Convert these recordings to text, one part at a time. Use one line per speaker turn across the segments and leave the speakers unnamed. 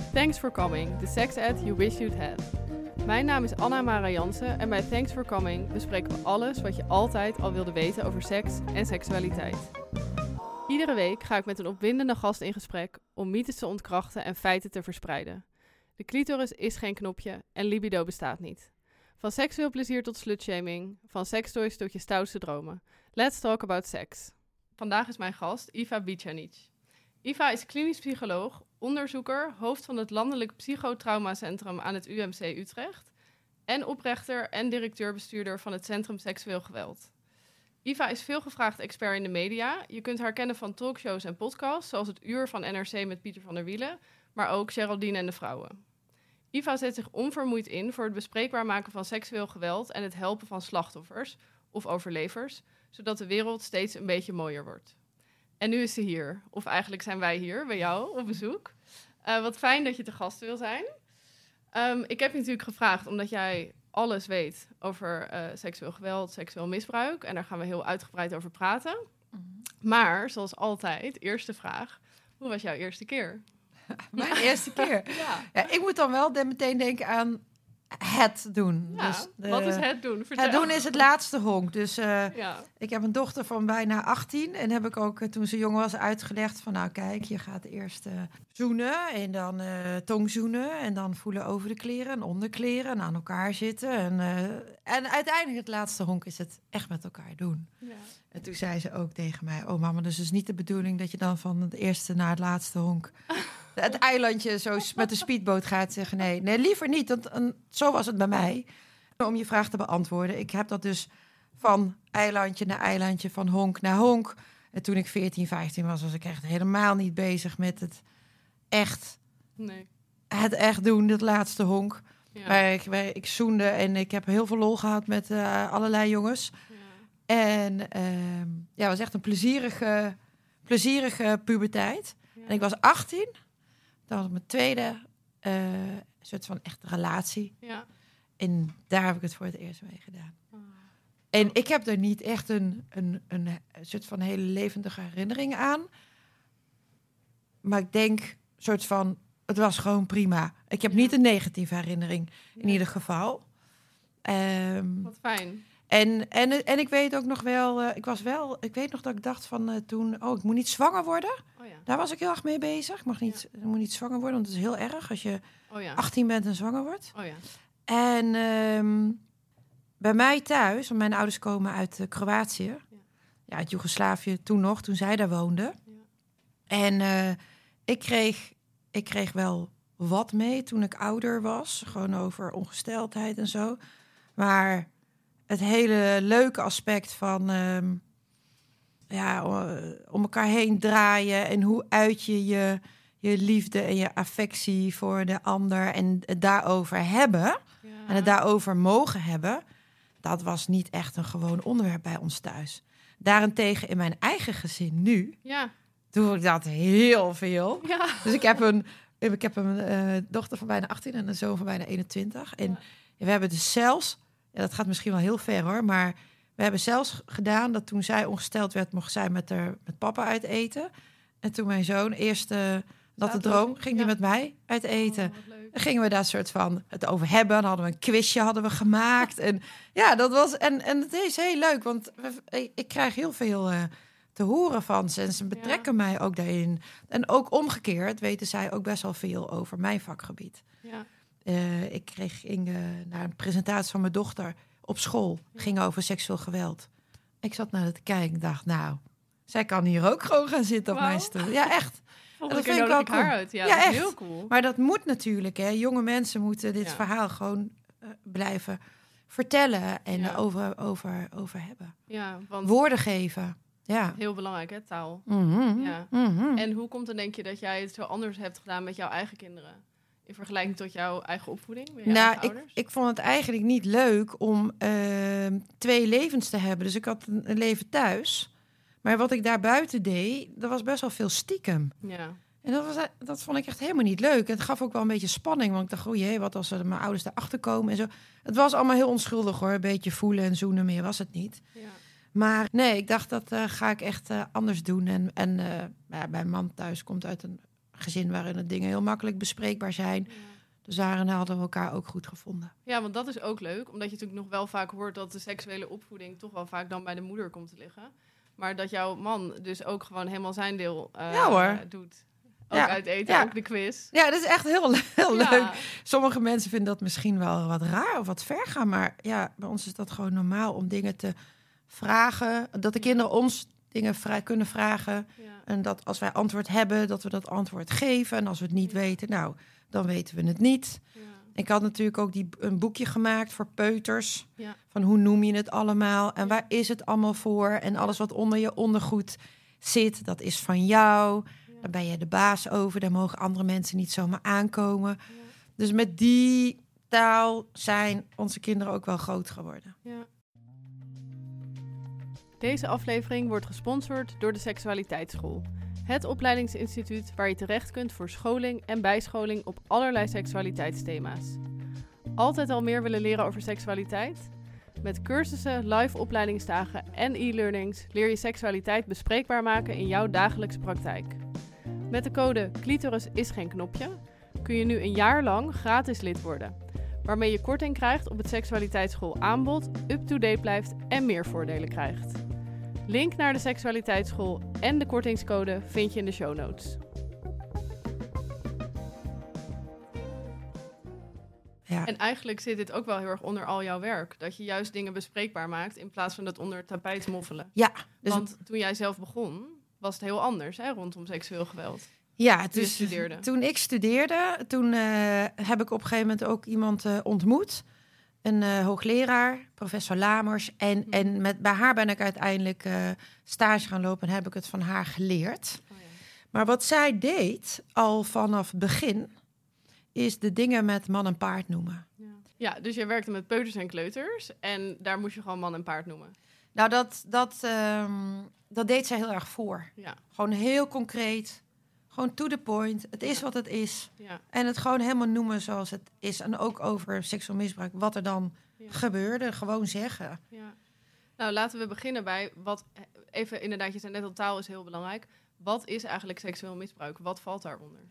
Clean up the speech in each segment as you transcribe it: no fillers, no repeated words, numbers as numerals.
Thanks for coming, the sex ed you wish you'd had. Mijn naam is Anna Mara Jansen en bij Thanks for Coming bespreken we alles wat je altijd al wilde weten over seks en seksualiteit. Iedere week ga ik met een opwindende gast in gesprek om mythes te ontkrachten en feiten te verspreiden. De clitoris is geen knopje en libido bestaat niet. Van seksueel plezier tot slutshaming, van sekstoys tot je stoutste dromen. Let's talk about sex. Vandaag is mijn gast Iva Bicanic. Iva is klinisch psycholoog, onderzoeker, hoofd van het Landelijk Psychotraumacentrum aan het UMC Utrecht en oprichter en directeur-bestuurder van het Centrum Seksueel Geweld. Iva is veelgevraagd expert in de media. Je kunt haar kennen van talkshows en podcasts, zoals Het Uur van NRC met Pieter van der Wielen, maar ook Geraldine en de Vrouwen. Iva zet zich onvermoeid in voor het bespreekbaar maken van seksueel geweld en het helpen van slachtoffers of overlevers, zodat de wereld steeds een beetje mooier wordt. En nu is ze hier, of eigenlijk zijn wij hier bij jou op bezoek. Wat fijn dat je te gast wil zijn. Ik heb je natuurlijk gevraagd omdat jij alles weet over seksueel geweld, seksueel misbruik. En daar gaan we heel uitgebreid over praten. Mm-hmm. Maar, zoals altijd, eerste vraag. Hoe was jouw eerste keer?
Mijn eerste keer? Ja, ik moet dan wel meteen denken aan het doen.
Ja, dus wat is het doen? Vertel.
Het doen is het laatste honk. Dus ik heb een dochter van bijna 18. En heb ik ook toen ze jong was uitgelegd van... nou kijk, je gaat eerst zoenen en dan tongzoenen... en dan voelen over de kleren en onderkleren en aan elkaar zitten. En uiteindelijk het laatste honk is het echt met elkaar doen. Ja. En toen zei ze ook tegen mij... oh mama, dus het is niet de bedoeling dat je dan van het eerste naar het laatste honk... het eilandje zo met de speedboot gaat zeggen... nee, liever niet, want zo was het bij mij. Om je vraag te beantwoorden. Ik heb dat dus van eilandje naar eilandje, van honk naar honk. En toen ik 14, 15 was ik echt helemaal niet bezig met het echt...
Nee. Het
echt doen, dat laatste honk. Ja. Maar ik zoende en ik heb heel veel lol gehad met allerlei jongens. Ja. En het was echt een plezierige puberteit. Ja. En ik was 18... Dat was mijn tweede soort van echte relatie. Ja. En daar heb ik het voor het eerst mee gedaan. Oh. En ik heb er niet echt een soort van hele levendige herinnering aan. Maar ik denk, soort van, het was gewoon prima. Ik heb niet een negatieve herinnering, in ieder geval.
Wat fijn.
En ik weet ook nog wel, ik weet nog dat ik dacht van toen, ik moet niet zwanger worden. Oh ja. Daar was ik heel erg mee bezig. Ik moet niet zwanger worden, want het is heel erg als je 18 bent en zwanger wordt. Oh ja. En bij mij thuis, want mijn ouders komen uit Kroatië, uit Joegoslavië toen zij daar woonden. Ja. En ik kreeg wel wat mee toen ik ouder was, gewoon over ongesteldheid en zo. Maar het hele leuke aspect van om elkaar heen draaien en hoe uit je liefde en je affectie voor de ander en het daarover hebben en het daarover mogen hebben, dat was niet echt een gewoon onderwerp bij ons thuis. Daarentegen in mijn eigen gezin nu doe ik dat heel veel. Ja. Dus ik heb een dochter van bijna 18 en een zoon van bijna 21. En we hebben dus zelfs... Ja, dat gaat misschien wel heel ver hoor, maar we hebben zelfs gedaan dat toen zij ongesteld werd, mocht zij met papa uit eten. En toen mijn zoon eerst natte droom, ging hij met mij uit eten. Dan gingen we daar soort van het over hebben. Dan hadden we een quizje gemaakt. En ja, dat was en het is heel leuk, want ik krijg heel veel te horen van ze. En ze betrekken mij ook daarin. En ook omgekeerd weten zij ook best wel veel over mijn vakgebied. Ja. Ik ging naar een presentatie van mijn dochter op school. Ging over seksueel geweld. Ik zat naar het te kijken en dacht, nou, zij kan hier ook gewoon gaan zitten op mijn stoel. Ja, echt.
Dat vind ik wel cool. Haar uit. Ja, dat is echt heel cool.
Maar dat moet natuurlijk, hè. Jonge mensen moeten dit verhaal gewoon blijven vertellen en over hebben. Ja, want woorden geven. Ja.
Heel belangrijk, hè, taal.
Mm-hmm.
Ja.
Mm-hmm.
En hoe komt het, denk je, dat jij het zo anders hebt gedaan met jouw eigen kinderen? In vergelijking tot jouw eigen opvoeding?
Ik vond het eigenlijk niet leuk om 2 levens te hebben. Dus ik had een leven thuis. Maar wat ik daar buiten deed, dat was best wel veel stiekem. Ja. En dat vond ik echt helemaal niet leuk. Het gaf ook wel een beetje spanning. Want ik dacht, wat als mijn ouders daarachter komen en zo. Het was allemaal heel onschuldig hoor. Een beetje voelen en zoenen, meer was het niet. Ja. Maar nee, ik dacht, dat ga ik echt anders doen. En bij mijn man thuis komt uit een gezin waarin het dingen heel makkelijk bespreekbaar zijn. Ja. Dus daarin hadden we elkaar ook goed gevonden.
Ja, want dat is ook leuk. Omdat je natuurlijk nog wel vaak hoort dat de seksuele opvoeding toch wel vaak dan bij de moeder komt te liggen. Maar dat jouw man dus ook gewoon helemaal zijn deel doet. Ook uit eten, ook de quiz.
Ja, dat is echt heel leuk. Sommige mensen vinden dat misschien wel wat raar of wat ver gaan. Maar ja, bij ons is dat gewoon normaal om dingen te vragen. Dat de kinderen ons dingen kunnen vragen. Ja. En dat als wij antwoord hebben, dat we dat antwoord geven. En als we het niet weten, nou, dan weten we het niet. Ja. Ik had natuurlijk ook een boekje gemaakt voor peuters. Ja. Van hoe noem je het allemaal? En waar is het allemaal voor? En alles wat onder je ondergoed zit, dat is van jou. Ja. Daar ben je de baas over. Daar mogen andere mensen niet zomaar aankomen. Ja. Dus met die taal zijn onze kinderen ook wel groot geworden. Ja.
Deze aflevering wordt gesponsord door de Seksualiteitsschool. Het opleidingsinstituut waar je terecht kunt voor scholing en bijscholing op allerlei seksualiteitsthema's. Altijd al meer willen leren over seksualiteit? Met cursussen, live opleidingsdagen en e-learnings leer je seksualiteit bespreekbaar maken in jouw dagelijkse praktijk. Met de code Clitoris is geen knopje kun je nu een jaar lang gratis lid worden, waarmee je korting krijgt op het Seksualiteitsschool aanbod, up-to-date blijft en meer voordelen krijgt. Link naar de Seksualiteitsschool en de kortingscode vind je in de show notes. Ja. En eigenlijk zit dit ook wel heel erg onder al jouw werk. Dat je juist dingen bespreekbaar maakt in plaats van dat onder het tapijt moffelen.
Ja.
Dus want toen jij zelf begon, was het heel anders rondom seksueel geweld.
Ja, dus toen ik studeerde, heb ik op een gegeven moment ook iemand ontmoet. Een hoogleraar, professor Lamers. En bij haar ben ik uiteindelijk stage gaan lopen en heb ik het van haar geleerd. Oh ja. Maar wat zij deed, al vanaf het begin, is de dingen met man en paard noemen.
Ja, dus je werkte met peuters en kleuters en daar moest je gewoon man en paard noemen.
Nou, dat deed zij heel erg voor. Ja. Gewoon heel concreet. Gewoon to the point. Het is wat het is. Ja. En het gewoon helemaal noemen zoals het is. En ook over seksueel misbruik. Wat er dan gebeurde. Gewoon zeggen. Ja.
Nou, laten we beginnen bij wat... Even inderdaad, je zei net al, taal is heel belangrijk. Wat is eigenlijk seksueel misbruik? Wat valt daaronder?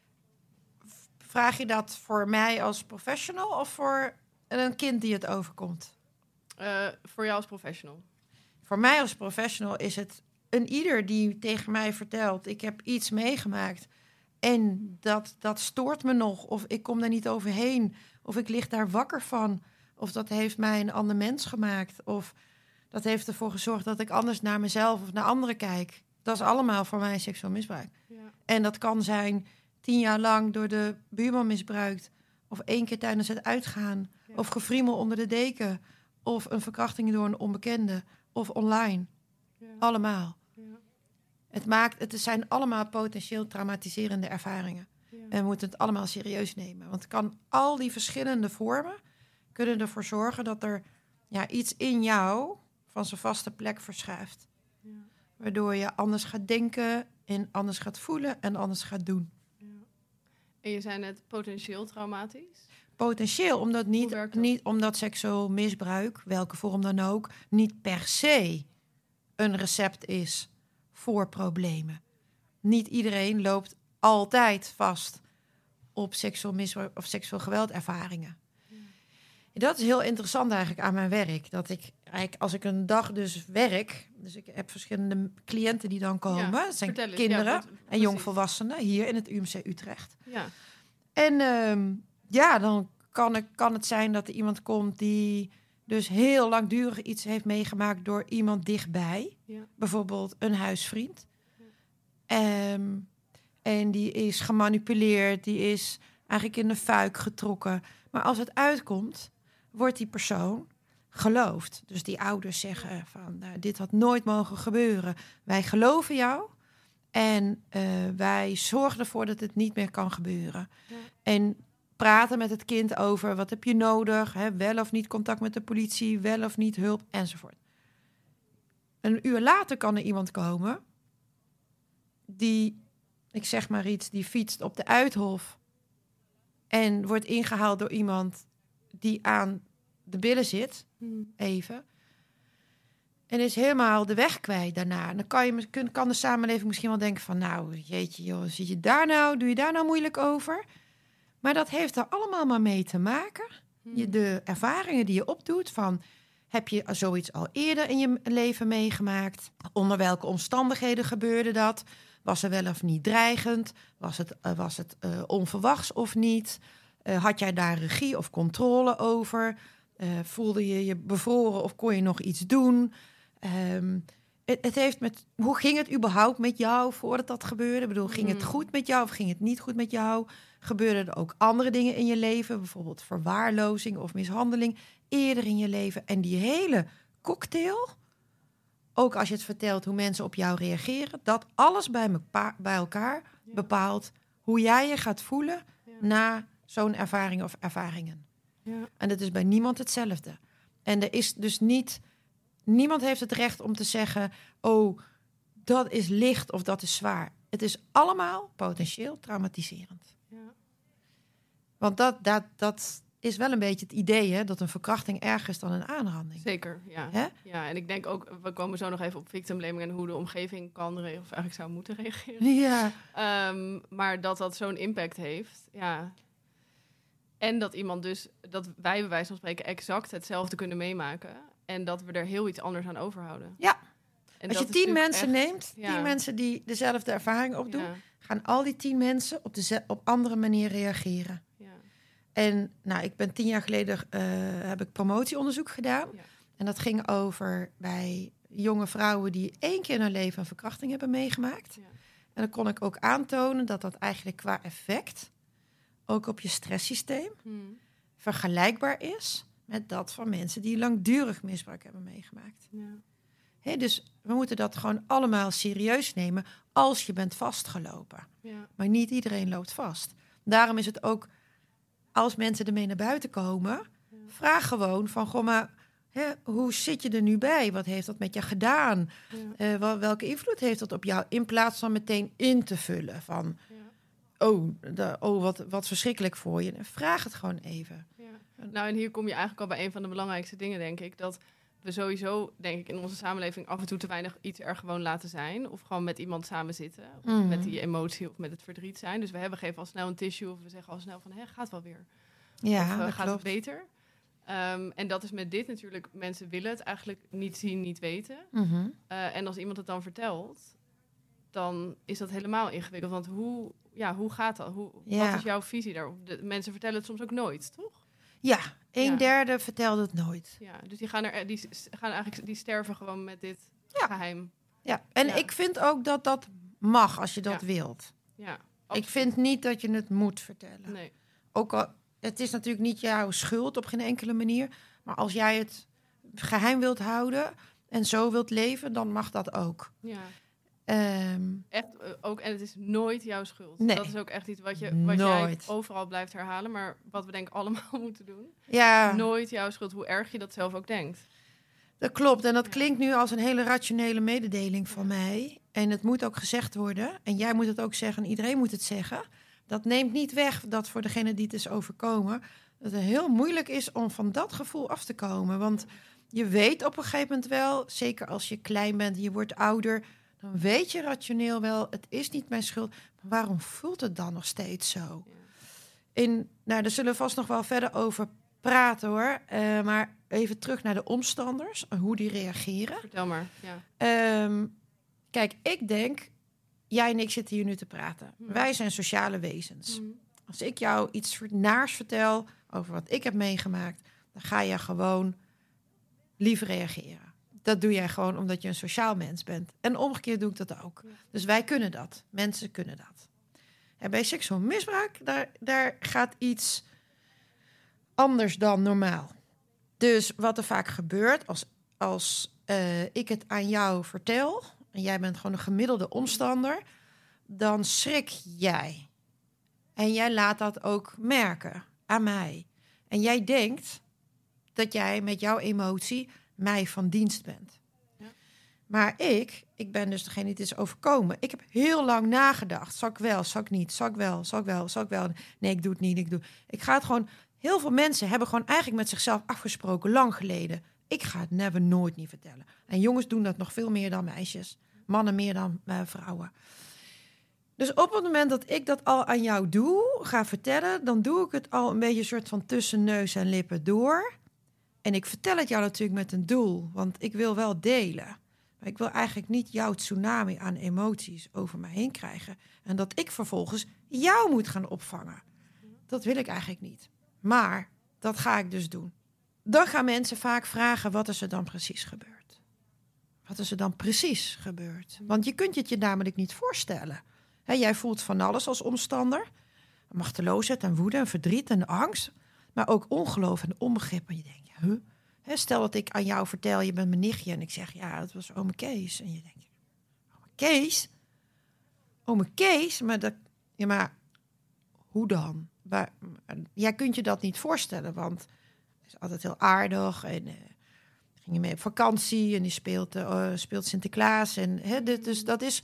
Vraag je dat voor mij als professional of voor een kind die het overkomt?
Voor jou als professional.
Voor mij als professional is het een ieder die tegen mij vertelt, ik heb iets meegemaakt en dat stoort me nog, of ik kom daar niet overheen, of ik lig daar wakker van, of dat heeft mij een ander mens gemaakt, of dat heeft ervoor gezorgd dat ik anders naar mezelf of naar anderen kijk. Dat is allemaal voor mij seksueel misbruik. Ja. En dat kan zijn 10 jaar lang door de buurman misbruikt, of 1 keer tijdens het uitgaan, of gefriemel onder de deken, of een verkrachting door een onbekende, of online. Ja. Allemaal. Ja. Het zijn allemaal potentieel traumatiserende ervaringen. Ja. En we moeten het allemaal serieus nemen. Want al die verschillende vormen kunnen ervoor zorgen dat er iets in jou van zijn vaste plek verschuift. Ja. Waardoor je anders gaat denken en anders gaat voelen en anders gaat doen. Ja.
En je zei net potentieel traumatisch?
Potentieel, omdat seksueel misbruik, welke vorm dan ook, niet per se een recept is voor problemen. Niet iedereen loopt altijd vast op seksueel misbruik of seksueel geweldervaringen. Dat is heel interessant eigenlijk aan mijn werk. Dat ik eigenlijk, als ik een dag dus werk, dus ik heb verschillende cliënten die dan komen. Ja, dat zijn kinderen en jongvolwassenen hier in het UMC Utrecht. Ja. En dan kan het zijn dat er iemand komt die dus heel langdurig iets heeft meegemaakt door iemand dichtbij. Ja. Bijvoorbeeld een huisvriend. Ja. En die is gemanipuleerd, die is eigenlijk in de fuik getrokken. Maar als het uitkomt, wordt die persoon geloofd. Dus die ouders zeggen van, dit had nooit mogen gebeuren. Wij geloven jou en wij zorgen ervoor dat het niet meer kan gebeuren. Ja. En praten met het kind over wat heb je nodig, wel of niet contact met de politie, wel of niet hulp, enzovoort. Een uur later kan er iemand komen die, ik zeg maar iets, die fietst op de Uithof en wordt ingehaald door iemand die aan de billen zit, even. En is helemaal de weg kwijt daarna. En dan kan de samenleving misschien wel denken van... nou, jeetje joh, zit je daar nou? Doe je daar nou moeilijk over? Maar dat heeft er allemaal maar mee te maken. De ervaringen die je opdoet van... heb je zoiets al eerder in je leven meegemaakt? Onder welke omstandigheden gebeurde dat? Was er wel of niet dreigend? Was het onverwachts of niet? Had jij daar regie of controle over? Voelde je je bevroren of kon je nog iets doen? Het heeft hoe ging het überhaupt met jou voordat dat gebeurde? Ik bedoel, ging het goed met jou of ging het niet goed met jou? Gebeurden er ook andere dingen in je leven? Bijvoorbeeld verwaarlozing of mishandeling eerder in je leven? En die hele cocktail, ook als je het vertelt hoe mensen op jou reageren... dat alles bij elkaar bepaalt hoe jij je gaat voelen... na zo'n ervaring of ervaringen. Ja. En dat is bij niemand hetzelfde. En er is dus niemand heeft het recht om te zeggen... oh, dat is licht of dat is zwaar. Het is allemaal potentieel traumatiserend. Ja. Want dat is wel een beetje het idee... Hè, dat een verkrachting erger is dan een aanranding.
Zeker, ja. Hè? Ja. En ik denk ook... we komen zo nog even op victim blaming... en hoe de omgeving kan reageren... of eigenlijk zou moeten reageren.
Ja.
Maar dat zo'n impact heeft... ja. En dat iemand dus... dat wij bij wijze van spreken exact hetzelfde kunnen meemaken... en dat we er heel iets anders aan overhouden.
Ja.
En
als je 10 mensen neemt... 10 mensen die dezelfde ervaring opdoen... gaan al die 10 mensen op andere manier reageren. Ja. En nou, ik ben 10 jaar geleden... heb ik promotieonderzoek gedaan. Ja. En dat ging over bij jonge vrouwen... die 1 keer in hun leven een verkrachting hebben meegemaakt. Ja. En dan kon ik ook aantonen dat eigenlijk qua effect... ook op je stresssysteem... vergelijkbaar is met dat van mensen... die langdurig misbruik hebben meegemaakt. Ja. Dus we moeten dat gewoon allemaal serieus nemen... als je bent vastgelopen. Ja. Maar niet iedereen loopt vast. Daarom is het ook... als mensen ermee naar buiten komen... vraag gewoon van... goh, maar hoe zit je er nu bij? Wat heeft dat met je gedaan? Ja. Welke invloed heeft dat op jou? In plaats van meteen in te vullen van... wat verschrikkelijk voor je. Vraag het gewoon even. Ja.
Nou, en hier kom je eigenlijk al bij een van de belangrijkste dingen, denk ik. Dat we sowieso, denk ik, in onze samenleving af en toe te weinig iets er gewoon laten zijn. Of gewoon met iemand samen zitten. Of met die emotie of met het verdriet zijn. Dus we geven al snel een tissue of we zeggen al snel van, gaat wel weer.
Ja,
of gaat het beter. En dat is met dit natuurlijk, mensen willen het eigenlijk niet zien, niet weten. Mm-hmm. En als iemand het dan vertelt, dan is dat helemaal ingewikkeld. Want hoe gaat dat? Wat is jouw visie daarop? Mensen vertellen het soms ook nooit, toch?
Ja, 1/3 vertelde het nooit.
Ja, dus die sterven gewoon met dit geheim.
Ja, en ik vind ook dat dat mag als je dat wilt. Ja, absoluut. Ik vind niet dat je het moet vertellen. Nee. Ook al, het is natuurlijk niet jouw schuld op geen enkele manier. Maar als jij het geheim wilt houden en zo wilt leven, dan mag dat ook. Ja.
Echt ook, en het is nooit jouw schuld.
Nee.
Dat is ook echt iets wat jij overal blijft herhalen, maar wat we denk ik allemaal moeten doen.
Ja.
Nooit jouw schuld, hoe erg je dat zelf ook denkt.
Dat klopt, en dat klinkt nu als een hele rationele mededeling van mij. En het moet ook gezegd worden, en jij moet het ook zeggen, en iedereen moet het zeggen. Dat neemt niet weg dat voor degene die het is overkomen, dat het heel moeilijk is om van dat gevoel af te komen. Want je weet op een gegeven moment wel, zeker als je klein bent en je wordt ouder, dan weet je rationeel wel, het is niet mijn schuld. Maar waarom voelt het dan nog steeds zo? Ja. Daar zullen we vast nog wel verder over praten hoor. Maar even terug naar de omstanders, hoe die reageren.
Vertel maar, ja.
Kijk, ik denk, jij en ik zitten hier nu te praten. Wij zijn sociale wezens. Als ik jou iets naars vertel over wat ik heb meegemaakt, dan ga je gewoon lief reageren. Dat doe jij gewoon omdat je een sociaal mens bent. En omgekeerd doe ik dat ook. Ja. Dus wij kunnen dat. Mensen kunnen dat. En bij seksueel misbruik, daar gaat iets anders dan normaal. Dus wat er vaak gebeurt, als ik het aan jou vertel, en jij bent gewoon een gemiddelde omstander, dan schrik jij. En jij laat dat ook merken aan mij. En jij denkt dat jij met jouw emotie mij van dienst bent. Ja. Maar ik ben dus degene die het is overkomen. Ik heb heel lang nagedacht. Zal ik wel, zal ik niet, zal ik wel, zal ik wel, zal ik wel. Nee, ik doe het niet, ik ga het gewoon. Heel veel mensen hebben gewoon eigenlijk met zichzelf afgesproken, lang geleden. Ik ga het nooit niet vertellen. En jongens doen dat nog veel meer dan meisjes. Mannen meer dan vrouwen. Dus op het moment dat ik dat al aan jou ga vertellen, dan doe ik het al een beetje een soort van tussen neus en lippen door. En ik vertel het jou natuurlijk met een doel, want ik wil wel delen. Maar ik wil eigenlijk niet jouw tsunami aan emoties over me heen krijgen. En dat ik vervolgens jou moet gaan opvangen. Dat wil ik eigenlijk niet. Maar dat ga ik dus doen. Dan gaan mensen vaak vragen, wat is er dan precies gebeurd? Wat is er dan precies gebeurd? Want je kunt het je namelijk niet voorstellen. He, jij voelt van alles als omstander. Machteloosheid en woede en verdriet en angst. Maar ook ongeloof en onbegrip. En je denkt, stel dat ik aan jou vertel, je bent mijn nichtje. En ik zeg, ja, het was ome Kees. En je denkt, ome Kees? Ome Kees? Maar hoe dan? Jij kunt je dat niet voorstellen, want hij is altijd heel aardig. En ging je mee op vakantie en die speelt Sinterklaas. En, dus dat is...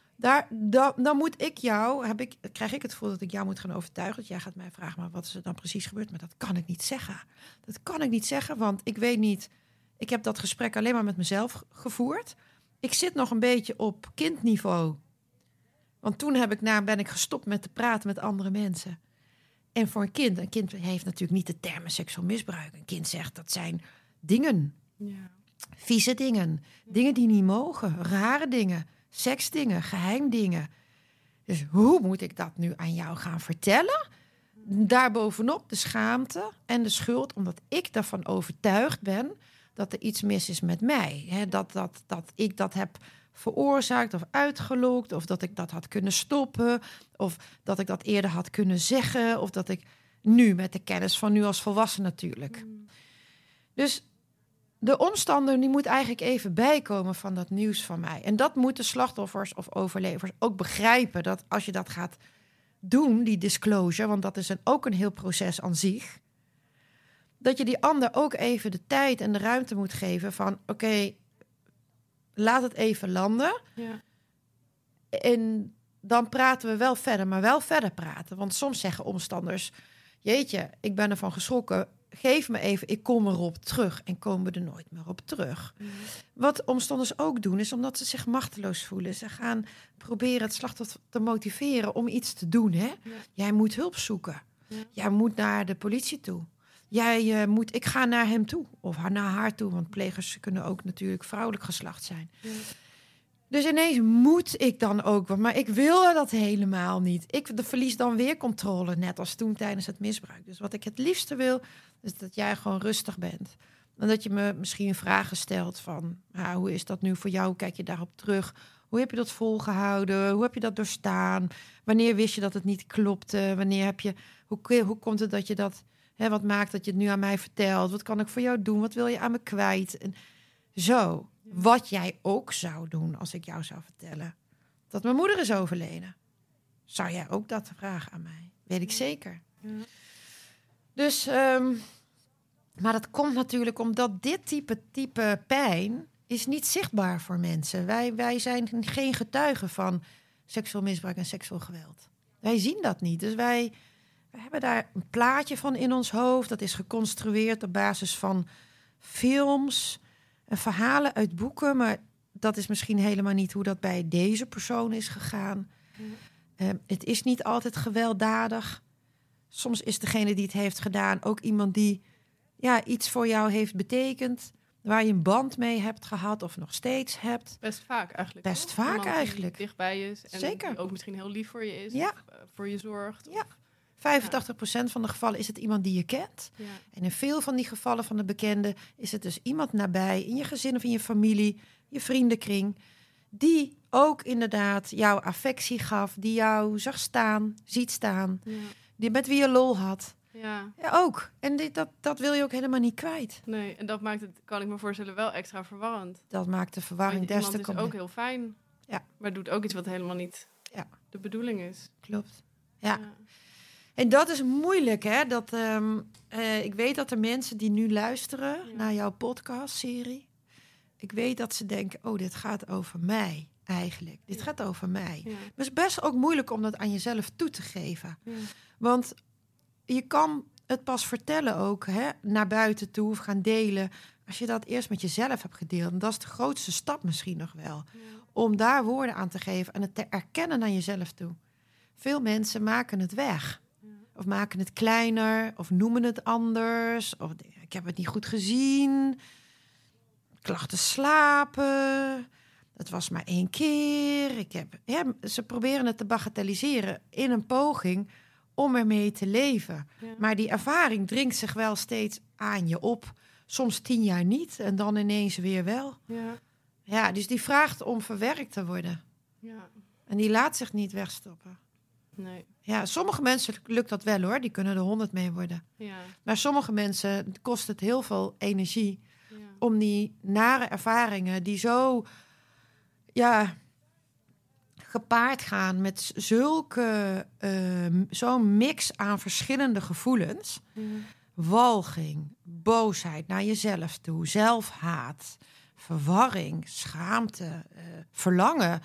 Dan moet krijg ik het gevoel dat ik jou moet gaan overtuigen. Dat jij gaat mij vragen, maar wat is er dan precies gebeurd? Maar dat kan ik niet zeggen. Dat kan ik niet zeggen, want ik weet niet... Ik heb dat gesprek alleen maar met mezelf gevoerd. Ik zit nog een beetje op kindniveau. Want toen ben ik gestopt met te praten met andere mensen. En voor een kind heeft natuurlijk niet de termen seksueel misbruik. Een kind zegt, dat zijn dingen. Ja. Vieze dingen. Dingen die niet mogen. Rare dingen. Seksdingen, geheimdingen. Dus hoe moet ik dat nu aan jou gaan vertellen? Daarbovenop de schaamte en de schuld, omdat ik ervan overtuigd ben dat er iets mis is met mij. He, dat ik dat heb veroorzaakt of uitgelokt, of dat ik dat had kunnen stoppen, of dat ik dat eerder had kunnen zeggen, of dat ik nu met de kennis van nu als volwassen natuurlijk. Dus de omstander die moet eigenlijk even bijkomen van dat nieuws van mij. En dat moeten slachtoffers of overlevers ook begrijpen. Dat als je dat gaat doen, die disclosure, want dat is ook een heel proces aan zich. Dat je die ander ook even de tijd en de ruimte moet geven van... Oké, laat het even landen. Ja. En dan praten we wel verder, maar wel verder praten. Want soms zeggen omstanders... Jeetje, ik ben ervan geschrokken... Geef me even, ik kom erop terug. En komen er nooit meer op terug. Mm. Wat omstanders ook doen, is omdat ze zich machteloos voelen. Ze gaan proberen het slachtoffer te motiveren om iets te doen. Hè? Ja. Jij moet hulp zoeken. Ja. Jij moet naar de politie toe. Ik ga naar hem toe. Of naar haar toe. Want plegers kunnen ook natuurlijk vrouwelijk geslacht zijn. Ja. Dus ineens moet ik dan ook. Maar ik wil dat helemaal niet. Ik verlies dan weer controle. Net als toen tijdens het misbruik. Dus wat ik het liefste wil... is dat jij gewoon rustig bent. En dat je me misschien vragen stelt van... hoe is dat nu voor jou? Hoe kijk je daarop terug? Hoe heb je dat volgehouden? Hoe heb je dat doorstaan? Wanneer wist je dat het niet klopte? Hoe komt het dat je dat... wat maakt dat je het nu aan mij vertelt? Wat kan ik voor jou doen? Wat wil je aan me kwijt? En zo... Wat jij ook zou doen als ik jou zou vertellen dat mijn moeder is overleden. Zou jij ook dat vragen aan mij? Weet ik zeker. Ja. Dus, maar dat komt natuurlijk omdat dit type pijn is niet zichtbaar voor mensen. Wij zijn geen getuigen van seksueel misbruik en seksueel geweld. Wij zien dat niet. Dus wij hebben daar een plaatje van in ons hoofd. Dat is geconstrueerd op basis van films... verhalen uit boeken, maar dat is misschien helemaal niet hoe dat bij deze persoon is gegaan. Het is niet altijd gewelddadig. Soms is degene die het heeft gedaan ook iemand die iets voor jou heeft betekend, waar je een band mee hebt gehad of nog steeds hebt.
Best vaak eigenlijk.
Best vaak eigenlijk.
Die dichtbij is en
zeker.
Die ook misschien heel lief voor je is,
ja.
Of voor je zorgt.
Ja. 85% van de gevallen is het iemand die je kent. Ja. En in veel van die gevallen van de bekenden is het dus iemand nabij, in je gezin of in je familie, je vriendenkring, die ook inderdaad jouw affectie gaf, die jou zag staan, ziet staan, die met wie je lol had. Ja, ook. En dat wil je ook helemaal niet kwijt.
Nee, en dat maakt het, kan ik me voorstellen, wel extra verwarrend.
Dat maakt de verwarring des te
complex. Iemand is ook heel fijn, maar doet ook iets wat helemaal niet de bedoeling is.
Klopt. Ja. En dat is moeilijk, hè? Ik weet dat er mensen die nu luisteren naar jouw podcastserie... Ik weet dat ze denken, dit gaat over mij eigenlijk. Dit gaat over mij. Ja. Maar het is best ook moeilijk om dat aan jezelf toe te geven. Ja. Want je kan het pas vertellen ook, naar buiten toe of gaan delen... Als je dat eerst met jezelf hebt gedeeld, en dat is de grootste stap misschien nog wel. Ja. Om daar woorden aan te geven en het te erkennen naar jezelf toe. Veel mensen maken het weg. Ja. Of maken het kleiner, of noemen het anders. Of ik heb het niet goed gezien. Klachten slapen. Het was maar 1 keer. Ze proberen het te bagatelliseren in een poging om ermee te leven. Ja. Maar die ervaring dringt zich wel steeds aan je op. Soms 10 jaar niet en dan ineens weer wel. Ja, dus die vraagt om verwerkt te worden. Ja. En die laat zich niet wegstoppen.
Nee.
Ja, sommige mensen lukt dat wel hoor. Die kunnen er 100 mee worden. Ja. Maar sommige mensen kost het heel veel energie om die nare ervaringen die zo gepaard gaan met zo'n mix aan verschillende gevoelens. Walging, boosheid naar jezelf toe, zelfhaat, verwarring, schaamte, verlangen,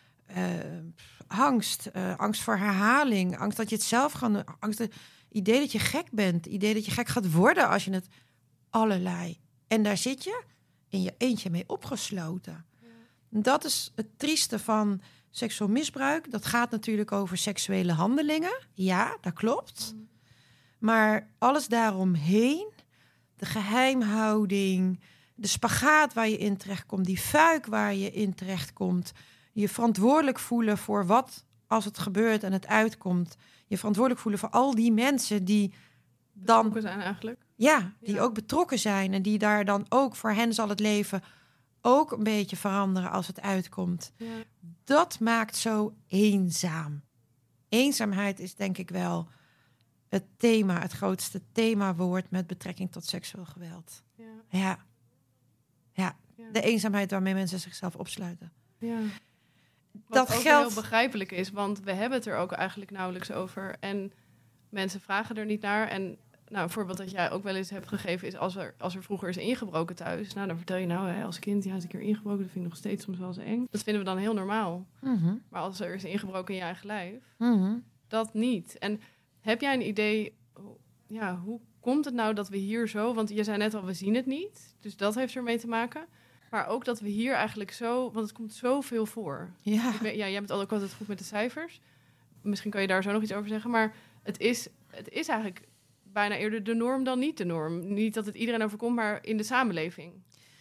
angst voor herhaling, angst dat je het zelf gaat, idee dat je gek bent, idee dat je gek gaat worden als je het allerlei. En daar zit je in je eentje mee opgesloten. Ja. Dat is het trieste van seksueel misbruik. Dat gaat natuurlijk over seksuele handelingen. Ja, dat klopt. Maar alles daaromheen, de geheimhouding, de spagaat waar je in terechtkomt, die fuik waar je in terechtkomt, je verantwoordelijk voelen voor wat als het gebeurt en het uitkomt, je verantwoordelijk voelen voor al die mensen die dan
betrokken zijn eigenlijk.
Ja, die ook betrokken zijn en die daar dan ook voor hen zal het leven ook een beetje veranderen als het uitkomt. Ja. Dat maakt zo eenzaam. Eenzaamheid is denk ik wel het thema, het grootste themawoord met betrekking tot seksueel geweld. Ja. De eenzaamheid waarmee mensen zichzelf opsluiten. Ja.
Wat dat ook heel begrijpelijk is, want we hebben het er ook eigenlijk nauwelijks over. En mensen vragen er niet naar. En een voorbeeld dat jij ook wel eens hebt gegeven is als er vroeger is ingebroken thuis. Nou, dan vertel je als kind, is een keer ingebroken. Dat vind ik nog steeds soms wel eens eng. Dat vinden we dan heel normaal. Mm-hmm. Maar als er is ingebroken in je eigen lijf, dat niet. En heb jij een idee, hoe komt het nou dat we hier zo... Want je zei net al, we zien het niet. Dus dat heeft ermee te maken. Maar ook dat we hier eigenlijk zo... Want het komt zoveel voor.
Ja.
Jij bent ook altijd goed met de cijfers. Misschien kan je daar zo nog iets over zeggen. Maar het is eigenlijk bijna eerder de norm dan niet de norm. Niet dat het iedereen overkomt, maar in de samenleving.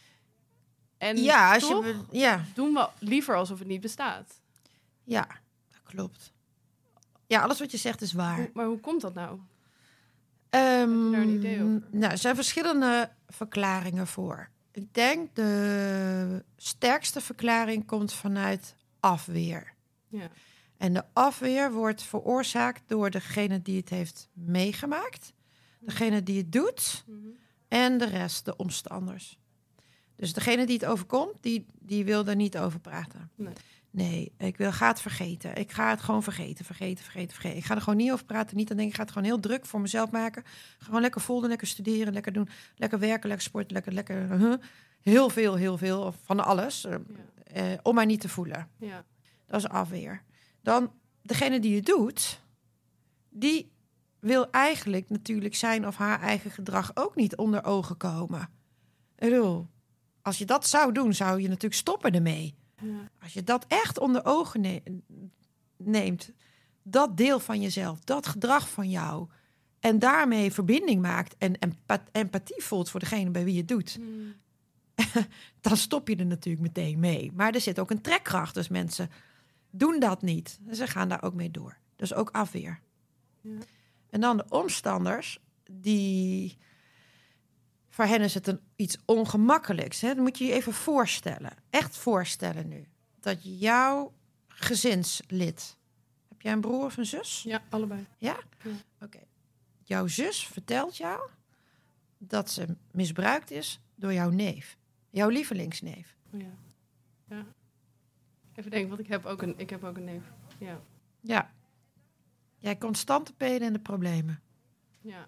En toch doen we liever alsof het niet bestaat.
Ja, dat klopt. Ja, alles wat je zegt is waar.
Maar hoe komt dat nou? Heb je daar een idee over?
Nou, er zijn verschillende verklaringen voor. Ik denk de sterkste verklaring komt vanuit afweer. Ja. En de afweer wordt veroorzaakt door degene die het heeft meegemaakt, degene die het doet en de rest, de omstanders. Dus degene die het overkomt, die wil er niet over praten. Nee, ga het vergeten. Ik ga het gewoon vergeten. Ik ga er gewoon niet over praten. Niet aan denken. Ik ga het gewoon heel druk voor mezelf maken. Gewoon lekker volgen, lekker studeren, lekker doen. Lekker werken, lekker sporten, lekker heel veel van alles. Om maar niet te voelen. Ja. Dat is afweer. Dan, degene die het doet, die wil eigenlijk natuurlijk zijn of haar eigen gedrag ook niet onder ogen komen. Als je dat zou doen, zou je natuurlijk stoppen ermee. Ja. Als je dat echt onder ogen neemt, dat deel van jezelf, dat gedrag van jou, en daarmee verbinding maakt en empathie voelt voor degene bij wie je het doet, dan stop je er natuurlijk meteen mee. Maar er zit ook een trekkracht, dus mensen doen dat niet. Ze gaan daar ook mee door. Dus ook afweer. Ja. En dan de omstanders, voor hen is het iets ongemakkelijks. Hè? Dan moet je je even voorstellen. Echt voorstellen nu. Dat jouw gezinslid... Heb jij een broer of een zus?
Ja, allebei.
Ja? Oké. Jouw zus vertelt jou dat ze misbruikt is door jouw neef. Jouw lievelingsneef.
Ja. Even denken, want ik heb ook een neef.
Ja. Jij constante penen en de problemen.
Ja.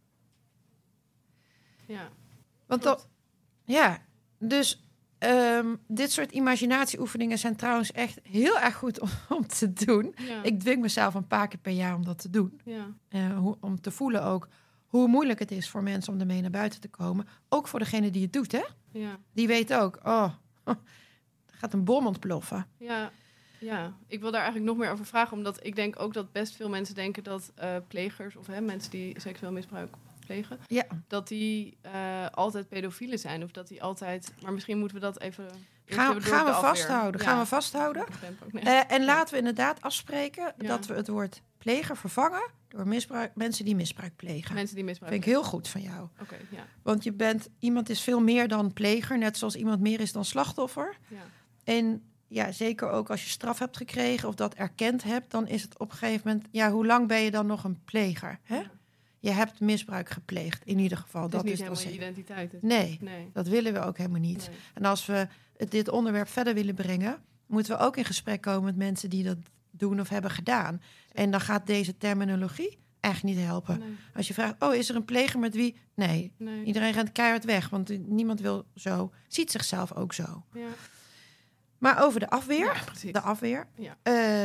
Want dus dit soort imaginatieoefeningen zijn trouwens echt heel erg goed om te doen. Ja. Ik dwing mezelf een paar keer per jaar om dat te doen. Ja. Om te voelen ook, hoe moeilijk het is voor mensen om ermee naar buiten te komen. Ook voor degene die het doet, hè?
Ja.
Die weet ook, er gaat een bom ontploffen.
Ja, ik wil daar eigenlijk nog meer over vragen. Omdat ik denk ook dat best veel mensen denken dat plegers... of mensen die seksueel misbruik plegen... dat die altijd pedofielen zijn. Of dat die altijd... Maar misschien moeten we dat even...
Gaan we vasthouden.
Ja.
Gaan we vasthouden. En laten we inderdaad afspreken dat we het woord pleger vervangen door mensen die misbruik plegen.
Mensen die misbruik
vind ik heel goed van jou.
Okay, ja.
Want iemand is veel meer dan pleger, net zoals iemand meer is dan slachtoffer.
Ja.
En ja, zeker ook als je straf hebt gekregen of dat erkend hebt, dan is het op een gegeven moment, ja, hoe lang ben je dan nog een pleger? Hè? Ja. Je hebt misbruik gepleegd, in ieder geval.
Het is niet helemaal je identiteit.
Nee, dat willen we ook helemaal niet. Nee. En als we dit onderwerp verder willen brengen, moeten we ook in gesprek komen met mensen die dat doen of hebben gedaan. En dan gaat deze terminologie echt niet helpen. Nee. Als je vraagt, is er een pleger met wie? Nee. Iedereen rent keihard weg, want niemand wil zo, ziet zichzelf ook zo. Ja. Maar over de afweer. Ja, de afweer. Ja.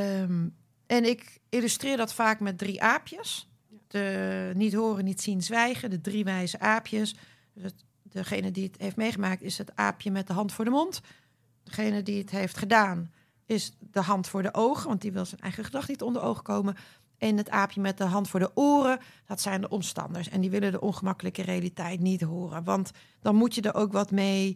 En ik illustreer dat vaak met 3 aapjes. De niet horen, niet zien, zwijgen. De 3 wijze aapjes. Dus degene die het heeft meegemaakt is het aapje met de hand voor de mond. Degene die het heeft gedaan is de hand voor de ogen. Want die wil zijn eigen gedachten niet onder ogen komen. En het aapje met de hand voor de oren, dat zijn de omstanders. En die willen de ongemakkelijke realiteit niet horen. Want dan moet je er ook wat mee...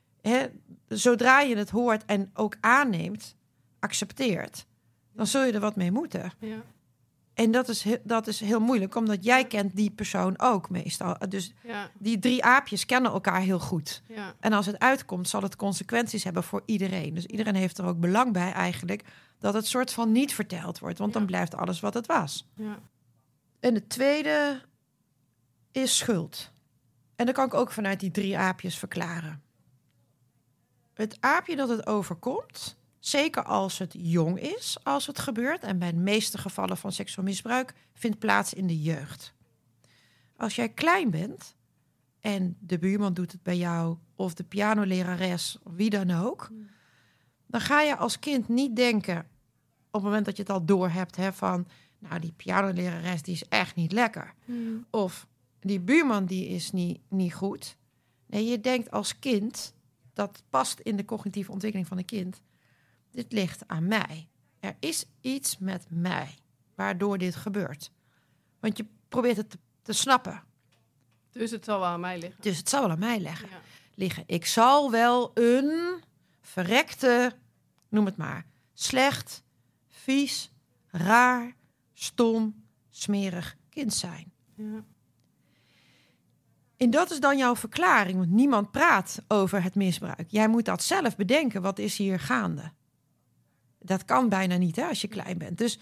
Zodra je het hoort en ook aanneemt, accepteert, dan zul je er wat mee moeten. Ja. En dat is heel moeilijk, omdat jij kent die persoon ook meestal. Dus die 3 aapjes kennen elkaar heel goed. Ja. En als het uitkomt, zal het consequenties hebben voor iedereen. Dus iedereen heeft er ook belang bij eigenlijk dat het soort van niet verteld wordt. Want dan blijft alles wat het was. Ja. En de tweede is schuld. En dat kan ik ook vanuit die 3 aapjes verklaren. Het aapje dat het overkomt, zeker als het jong is, als het gebeurt, en bij de meeste gevallen van seksueel misbruik, vindt plaats in de jeugd. Als jij klein bent en de buurman doet het bij jou, of de pianolerares, of wie dan ook, dan ga je als kind niet denken, op het moment dat je het al door hebt, van, nou, die pianolerares die is echt niet lekker. Of die buurman die is niet goed. Nee, je denkt als kind, dat past in de cognitieve ontwikkeling van een kind, dit ligt aan mij. Er is iets met mij waardoor dit gebeurt. Want je probeert het te snappen.
Dus het zal wel aan mij liggen.
Dus het zal wel aan mij liggen. Ik zal wel een verrekte, noem het maar, slecht, vies, raar, stom, smerig kind zijn. Ja. En dat is dan jouw verklaring, want niemand praat over het misbruik. Jij moet dat zelf bedenken, wat is hier gaande? Dat kan bijna niet, als je klein bent. Dus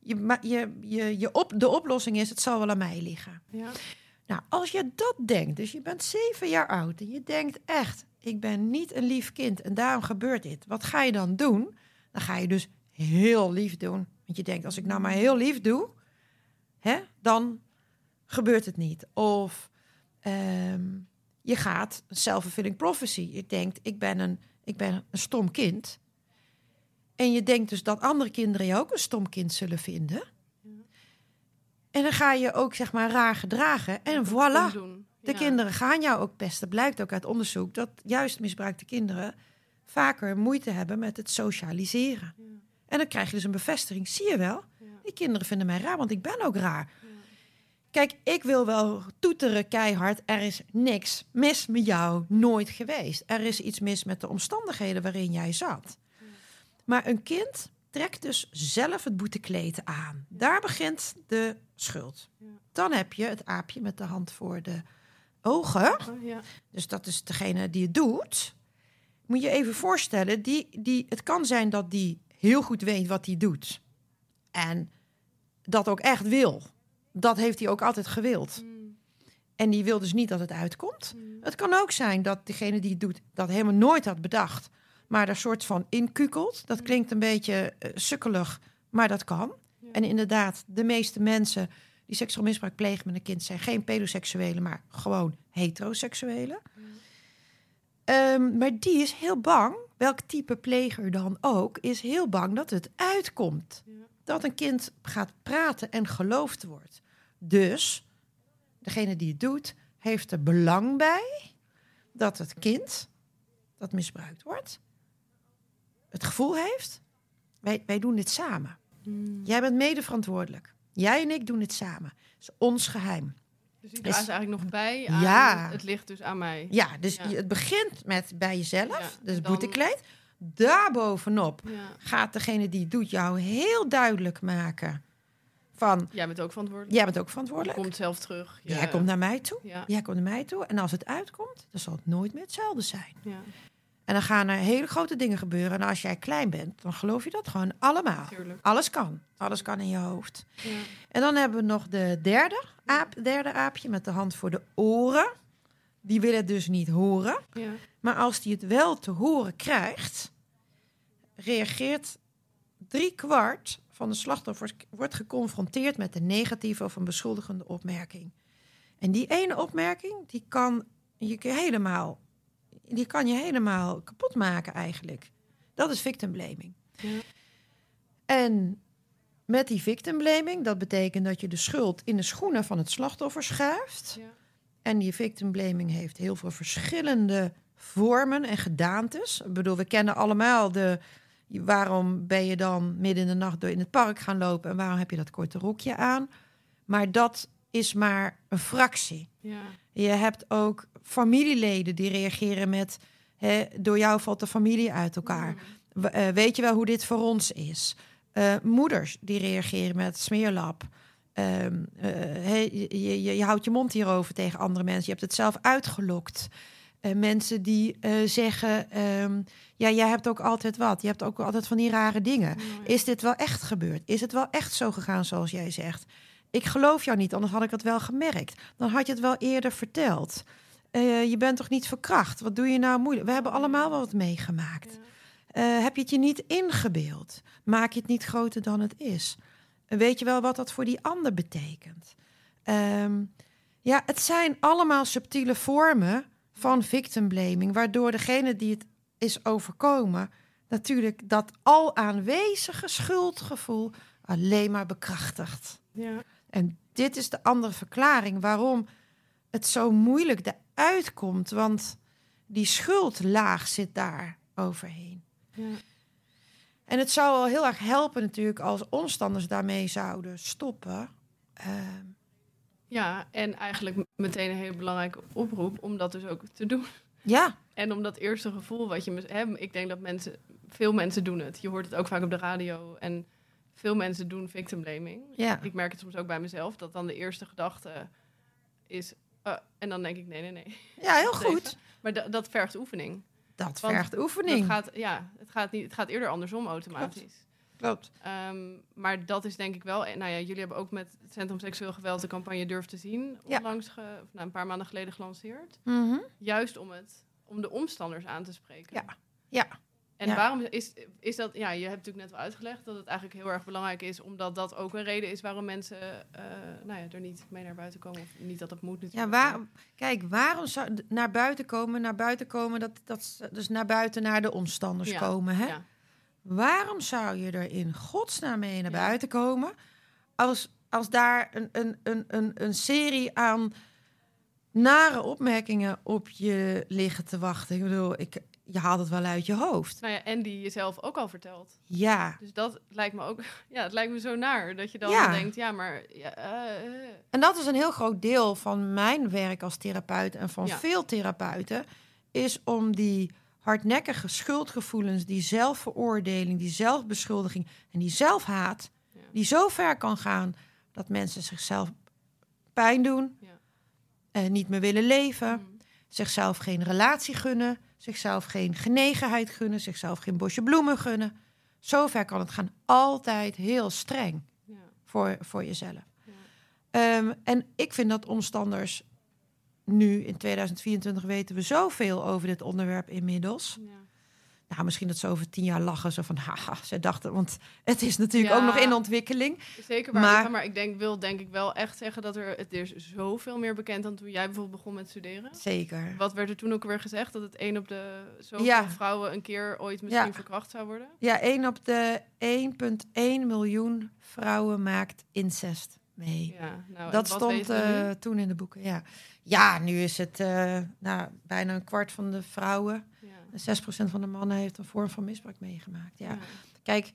de oplossing is, het zal wel aan mij liggen. Ja. Nou, als je dat denkt, dus je bent 7 jaar oud en je denkt echt, ik ben niet een lief kind en daarom gebeurt dit. Wat ga je dan doen? Dan ga je dus heel lief doen. Want je denkt, als ik nou maar heel lief doe, dan gebeurt het niet. Of je gaat self-fulfilling prophecy. Je denkt, ik ben een stom kind. En je denkt dus dat andere kinderen je ook een stom kind zullen vinden. Ja. En dan ga je ook, zeg maar, raar gedragen. En voilà, de kinderen gaan jou ook pesten. Blijkt ook uit onderzoek dat juist misbruikte kinderen vaker moeite hebben met het socialiseren. Ja. En dan krijg je dus een bevestiging. Zie je wel, die kinderen vinden mij raar, want ik ben ook raar. Ja. Kijk, ik wil wel toeteren keihard. Er is niks mis met jou, nooit geweest. Er is iets mis met de omstandigheden waarin jij zat. Maar een kind trekt dus zelf het boetekleed aan. Daar begint de schuld. Dan heb je het aapje met de hand voor de ogen. Dus dat is degene die het doet. Moet je even voorstellen, het kan zijn dat die heel goed weet wat hij doet. En dat ook echt wil. Dat heeft hij ook altijd gewild. En die wil dus niet dat het uitkomt. Het kan ook zijn dat degene die het doet dat helemaal nooit had bedacht, maar er soort van inkukelt. Dat klinkt een beetje sukkelig, maar dat kan. Ja. En inderdaad, de meeste mensen die seksueel misbruik plegen met een kind zijn geen pedoseksuelen, maar gewoon heteroseksuelen. Ja. Maar die is heel bang, welk type pleger dan ook, is heel bang dat het uitkomt. Ja. Dat een kind gaat praten en geloofd wordt. Dus degene die het doet, heeft er belang bij dat het kind dat misbruikt wordt, het gevoel heeft, wij doen dit samen. Jij bent mede verantwoordelijk. Jij en ik doen dit samen. Het is ons geheim.
Dus die draagt eigenlijk nog bij aan het ligt dus aan mij.
Ja, dus het begint met bij jezelf, dus het boetekleed. Daarbovenop gaat degene die het doet jou heel duidelijk maken van...
Jij bent ook verantwoordelijk. Je komt zelf terug.
Jij komt naar mij toe. Ja. Jij komt naar mij toe. En als het uitkomt, dan zal het nooit meer hetzelfde zijn. Ja. En dan gaan er hele grote dingen gebeuren. En als jij klein bent, dan geloof je dat gewoon allemaal. Tuurlijk. Alles kan. Alles kan in je hoofd. Ja. En dan hebben we nog de derde aapje met de hand voor de oren. Die wil het dus niet horen. Ja. Maar als die het wel te horen krijgt, reageert 3/4 van de slachtoffers wordt geconfronteerd met een negatieve of een beschuldigende opmerking. En die ene opmerking, die kan je helemaal kapot maken eigenlijk. Dat is victim blaming. Ja. En met die victim blaming, dat betekent dat je de schuld in de schoenen van het slachtoffer schuift. Ja. En die victim blaming heeft heel veel verschillende vormen en gedaantes. Ik bedoel, we kennen allemaal waarom ben je dan midden in de nacht door in het park gaan lopen en waarom heb je dat korte rokje aan? Maar dat is maar een fractie. Ja. Je hebt ook familieleden die reageren met... door jou valt de familie uit elkaar. Weet je wel hoe dit voor ons is? Moeders die reageren met smeerlap. Je houdt je mond hierover tegen andere mensen. Je hebt het zelf uitgelokt. Mensen die zeggen... jij hebt ook altijd wat. Je hebt ook altijd van die rare dingen. Is dit wel echt gebeurd? Is het wel echt zo gegaan zoals jij zegt? Ik geloof jou niet, anders had ik het wel gemerkt. Dan had je het wel eerder verteld. Je bent toch niet verkracht? Wat doe je nou moeilijk? We hebben allemaal wel wat meegemaakt. Heb je het je niet ingebeeld? Maak je het niet groter dan het is? Weet je wel wat dat voor die ander betekent? Het zijn allemaal subtiele vormen van victim blaming, waardoor degene die het is overkomen natuurlijk dat al aanwezige schuldgevoel alleen maar bekrachtigt. Ja. En dit is de andere verklaring waarom het zo moeilijk eruit komt, want die schuldlaag zit daar overheen. Ja. En het zou wel heel erg helpen natuurlijk als omstanders daarmee zouden stoppen.
Ja, en eigenlijk meteen een hele belangrijke oproep om dat dus ook te doen.
Ja.
En om dat eerste gevoel wat je... ik denk dat veel mensen doen het. Je hoort het ook vaak op de radio. En veel mensen doen victim blaming. Ja. Ik merk het soms ook bij mezelf, dat dan de eerste gedachte is... en dan denk ik, nee.
Ja, heel goed.
Maar dat vergt oefening.
Het
gaat eerder andersom automatisch.
Klopt.
Maar dat is denk ik wel... jullie hebben ook met het Centrum Seksueel Geweld de campagne Durf te zien onlangs een paar maanden geleden gelanceerd. Mm-hmm. Juist om de omstanders aan te spreken. Ja. En waarom is dat... Ja, je hebt natuurlijk net al uitgelegd dat het eigenlijk heel erg belangrijk is, omdat dat ook een reden is waarom mensen er niet mee naar buiten komen. Of niet dat het moet natuurlijk.
Ja, waarom zou naar buiten komen, dat dus naar buiten naar de omstanders komen, hè? Ja. Waarom zou je er in godsnaam mee naar buiten komen als daar een serie aan nare opmerkingen op je liggen te wachten? Ik bedoel, je haalt het wel uit je hoofd.
En die je zelf ook al vertelt.
Ja.
Dus dat lijkt me ook... Ja, het lijkt me zo naar dat je dan denkt,
En dat is een heel groot deel van mijn werk als therapeut en van veel therapeuten, is om die hardnekkige schuldgevoelens, die zelfveroordeling, die zelfbeschuldiging en die zelfhaat, die zo ver kan gaan dat mensen zichzelf pijn doen, niet meer willen leven, zichzelf geen relatie gunnen, zichzelf geen genegenheid gunnen, zichzelf geen bosje bloemen gunnen. Zover kan het gaan. Altijd heel streng voor jezelf. Ja. En ik vind dat omstanders nu, in 2024, weten we zoveel over dit onderwerp inmiddels. Ja. Nou, misschien dat ze over 10 jaar lachen. Zo van, haha, ze dachten... Want het is natuurlijk ook nog in ontwikkeling.
Zeker waar. Maar ik wil denk ik wel echt zeggen dat er is zoveel meer bekend dan toen jij bijvoorbeeld begon met studeren.
Zeker.
Wat werd er toen ook weer gezegd? Dat het 1 op de zoveel vrouwen een keer ooit misschien verkracht zou worden?
Ja, 1 op de 1,1 miljoen vrouwen maakt incest mee.
Ja, nou,
Dat stond toen in de boeken, ja. Ja, nu is het bijna een kwart van de vrouwen... en 6% van de mannen heeft een vorm van misbruik meegemaakt. Ja. Kijk,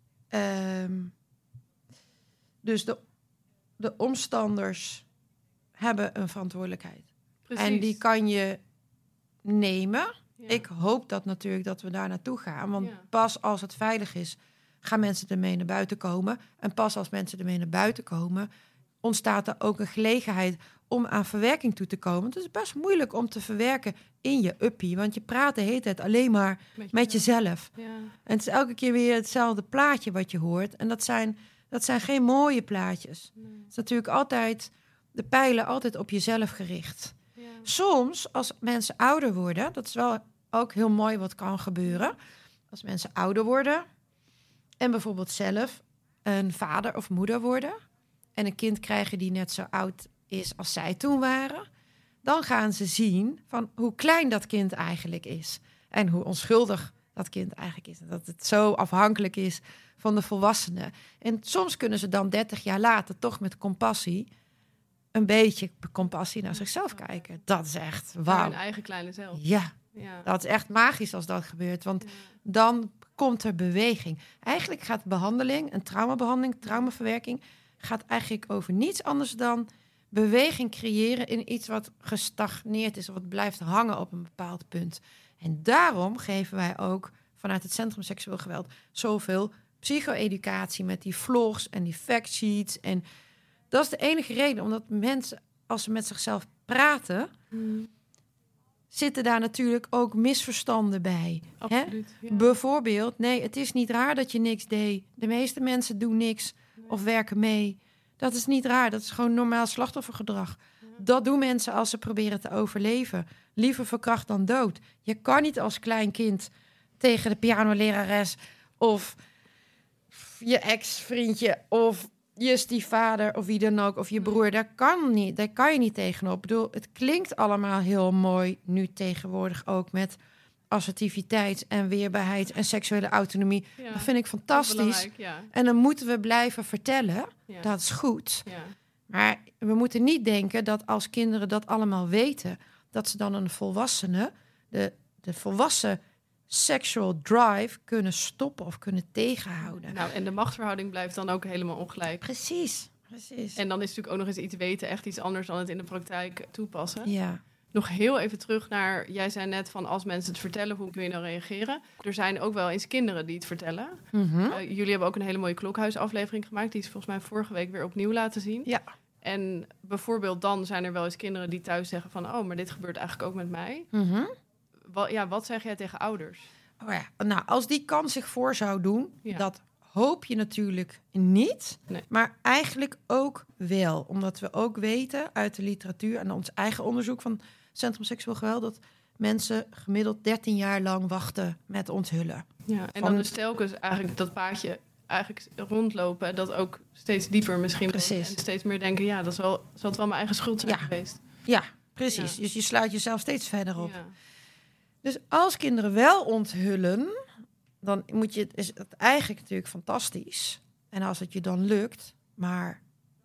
dus de omstanders hebben een verantwoordelijkheid. Precies. En die kan je nemen. Ja. Ik hoop dat natuurlijk dat we daar naartoe gaan. Want pas als het veilig is, gaan mensen ermee naar buiten komen. En pas als mensen ermee naar buiten komen, ontstaat er ook een gelegenheid om aan verwerking toe te komen. Het is best moeilijk om te verwerken in je uppie. Want je praat de hele tijd alleen maar met jezelf. Ja. En het is elke keer weer hetzelfde plaatje wat je hoort. En dat zijn geen mooie plaatjes. Nee. Het is natuurlijk altijd de pijlen altijd op jezelf gericht. Ja. Soms, als mensen ouder worden, dat is wel ook heel mooi wat kan gebeuren. Als mensen ouder worden en bijvoorbeeld zelf een vader of moeder worden en een kind krijgen die net zo oud is als zij toen waren, dan gaan ze zien van hoe klein dat kind eigenlijk is en hoe onschuldig dat kind eigenlijk is. En dat het zo afhankelijk is van de volwassenen. En soms kunnen ze dan 30 jaar later toch met compassie een beetje compassie naar zichzelf kijken. Dat is echt wauw.
Hun eigen kleine zelf.
Ja, dat is echt magisch als dat gebeurt. Want dan komt er beweging. Eigenlijk gaat behandeling, een traumabehandeling, traumaverwerking, gaat eigenlijk over niets anders dan beweging creëren in iets wat gestagneerd is of wat blijft hangen op een bepaald punt. En daarom geven wij ook vanuit het Centrum Seksueel Geweld zoveel psycho-educatie met die vlogs en die factsheets. En dat is de enige reden, omdat mensen, als ze met zichzelf praten, zitten daar natuurlijk ook misverstanden bij.
Absoluut,
hè? Ja. Bijvoorbeeld, nee, het is niet raar dat je niks deed. De meeste mensen doen niks of werken mee. Dat is niet raar, dat is gewoon normaal slachtoffergedrag. Ja. Dat doen mensen als ze proberen te overleven. Liever verkracht dan dood. Je kan niet als klein kind tegen de pianolerares of je ex-vriendje of je stiefvader of wie dan ook, of je broer, daar kan je niet tegenop. Ik bedoel, het klinkt allemaal heel mooi nu tegenwoordig ook met assertiviteit en weerbaarheid en seksuele autonomie. Ja, dat vind ik fantastisch. Ja. En dan moeten we blijven vertellen. Ja. Dat is goed. Ja. Maar we moeten niet denken dat als kinderen dat allemaal weten, dat ze dan een volwassene, de volwassen sexual drive kunnen stoppen of kunnen tegenhouden.
Nou, en de machtsverhouding blijft dan ook helemaal ongelijk.
Precies.
En dan is natuurlijk ook nog eens iets weten echt iets anders dan het in de praktijk toepassen.
Ja.
Nog heel even terug naar, jij zei net van als mensen het vertellen, hoe kun je dan reageren? Er zijn ook wel eens kinderen die het vertellen. Mm-hmm. Jullie hebben ook een hele mooie Klokhuisaflevering gemaakt. Die is volgens mij vorige week weer opnieuw laten zien.
Ja.
En bijvoorbeeld dan zijn er wel eens kinderen die thuis zeggen van, oh, maar dit gebeurt eigenlijk ook met mij.
Mm-hmm.
Wat zeg jij tegen ouders?
Oh ja, nou, als die kans zich voor zou doen, dat hoop je natuurlijk niet. Nee. Maar eigenlijk ook wel. Omdat we ook weten uit de literatuur en ons eigen onderzoek van Centrum Seksueel Geweld, dat mensen gemiddeld 13 jaar lang wachten met onthullen.
Ja, en dan dus telkens eigenlijk dat paadje eigenlijk rondlopen, dat ook steeds dieper misschien.
Precies.
En steeds meer denken, dat zal het wel mijn eigen schuld zijn geweest.
Ja, precies. Ja. Dus je sluit jezelf steeds verder op. Ja. Dus als kinderen wel onthullen, dan is het eigenlijk natuurlijk fantastisch. En als het je dan lukt, maar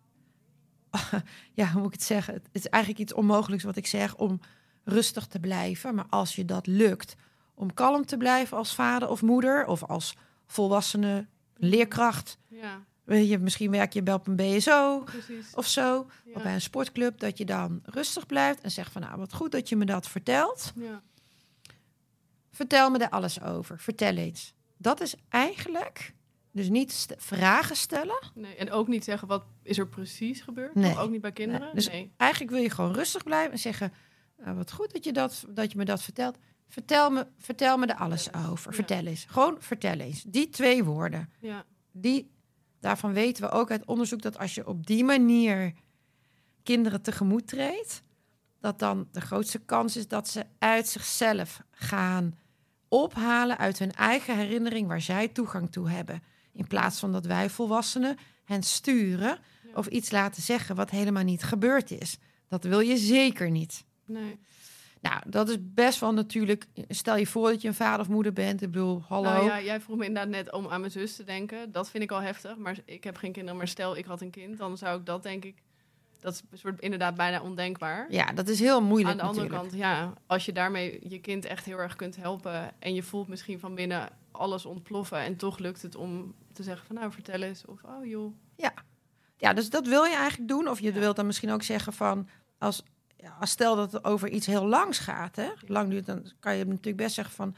hoe moet ik het zeggen? Het is eigenlijk iets onmogelijks wat ik zeg om rustig te blijven. Maar als je dat lukt, om kalm te blijven als vader of moeder of als volwassene leerkracht. Ja. Misschien werk je bij op een BSO of zo, of bij een sportclub, dat je dan rustig blijft en zegt van, nou, wat goed dat je me dat vertelt. Ja. Vertel me daar alles over. Vertel eens. Dat is eigenlijk dus niet vragen stellen.
Nee, en ook niet zeggen wat is er precies gebeurd. Nee. Ook niet bij kinderen.
Nee. Dus eigenlijk wil je gewoon rustig blijven en zeggen, wat goed dat je me dat vertelt. Vertel me er alles over. Ja. Vertel eens. Gewoon vertel eens. Die 2 woorden. Ja. Daarvan weten we ook uit onderzoek dat als je op die manier kinderen tegemoet treedt, dat dan de grootste kans is dat ze uit zichzelf gaan ophalen uit hun eigen herinnering waar zij toegang toe hebben. In plaats van dat wij volwassenen hen sturen of iets laten zeggen wat helemaal niet gebeurd is. Dat wil je zeker niet.
Nee.
Nou, dat is best wel natuurlijk... Stel je voor dat je een vader of moeder bent. Ik bedoel, hallo.
Nou ja, jij vroeg me inderdaad net om aan mijn zus te denken. Dat vind ik al heftig, maar ik heb geen kinderen. Maar stel, ik had een kind, dan zou ik dat, denk ik... Dat is een soort inderdaad bijna ondenkbaar.
Ja, dat is heel moeilijk
aan de andere
natuurlijk.
kant, ja, als je daarmee je kind echt heel erg kunt helpen... en je voelt misschien van binnen alles ontploffen... en toch lukt het om te zeggen van nou, vertel eens. Of oh joh.
Ja, dus dat wil je eigenlijk doen. Of je wilt dan misschien ook zeggen van... als stel dat het over iets heel langs gaat, hè, lang duurt, dan kan je natuurlijk best zeggen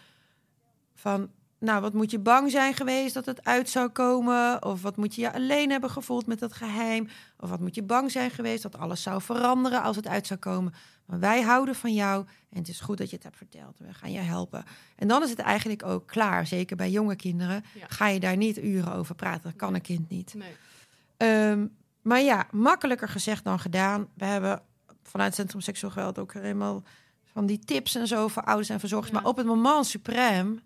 van nou, wat moet je bang zijn geweest dat het uit zou komen? Of wat moet je alleen hebben gevoeld met dat geheim? Of wat moet je bang zijn geweest dat alles zou veranderen als het uit zou komen? Maar wij houden van jou en het is goed dat je het hebt verteld. We gaan je helpen. En dan is het eigenlijk ook klaar. Zeker bij jonge kinderen ga je daar niet uren over praten. Dat kan een kind niet.
Nee.
Maar ja, makkelijker gezegd dan gedaan. We hebben vanuit het Centrum Seksueel Geweld ook helemaal van die tips en zo voor ouders en verzorgers. Maar op het moment suprême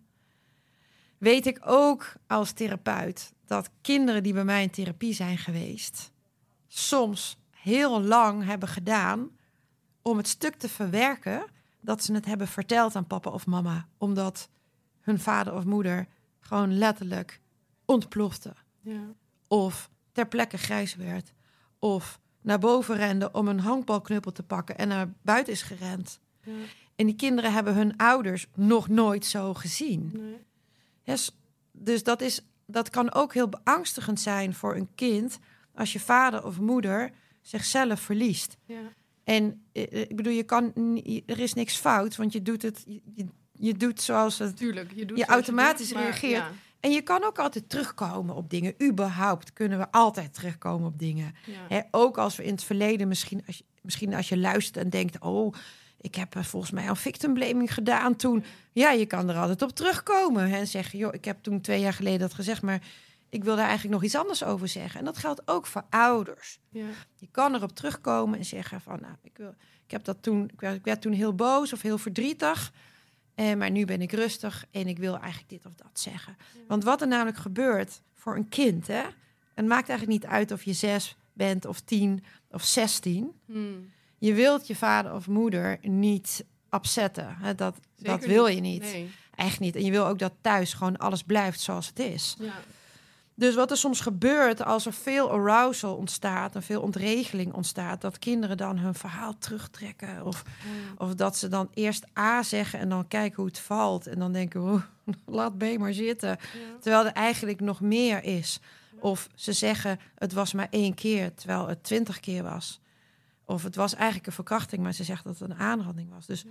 weet ik ook als therapeut dat kinderen die bij mij in therapie zijn geweest soms heel lang hebben gedaan om het stuk te verwerken dat ze het hebben verteld aan papa of mama. Omdat hun vader of moeder gewoon letterlijk ontplofte.
Ja.
Of ter plekke grijs werd. Of naar boven rende om een honkbalknuppel te pakken en naar buiten is gerend.
Ja.
En die kinderen hebben hun ouders nog nooit zo gezien.
Nee.
Yes, dus dat kan ook heel beangstigend zijn voor een kind als je vader of moeder zichzelf verliest.
Ja.
En ik bedoel, er is niks fout, want je doet het, je dout zoals het.
Tuurlijk,
je automatisch
je doet,
reageert.
Ja.
En je kan ook altijd terugkomen op dingen. Überhaupt kunnen we altijd terugkomen op dingen.
Ja.
Hè, ook als we in het verleden misschien als je luistert en denkt, oh, ik heb volgens mij een victim blaming gedaan toen. Ja, je kan er altijd op terugkomen. Hè, en zeggen, joh, ik heb toen 2 jaar geleden dat gezegd, maar ik wil daar eigenlijk nog iets anders over zeggen. En dat geldt ook voor ouders.
Ja.
Je kan erop terugkomen en zeggen van, nou, ik werd toen heel boos of heel verdrietig. Maar nu ben ik rustig en ik wil eigenlijk dit of dat zeggen. Ja. Want wat er namelijk gebeurt voor een kind, hè, het maakt eigenlijk niet uit of je 6 bent of 10 of 16. Je wilt je vader of moeder niet upsetten. Hè? Dat wil je niet.
Nee.
Echt niet. En je wil ook dat thuis gewoon alles blijft zoals het is.
Ja.
Dus wat er soms gebeurt als er veel arousal ontstaat en veel ontregeling ontstaat, dat kinderen dan hun verhaal terugtrekken. Of dat ze dan eerst A zeggen en dan kijken hoe het valt. En dan denken, oh, laat B maar zitten. Ja. Terwijl er eigenlijk nog meer is. Ja. Of ze zeggen, het was maar 1 keer, terwijl het 20 keer was. Of het was eigenlijk een verkrachting, maar ze zegt dat het een aanranding was. Dus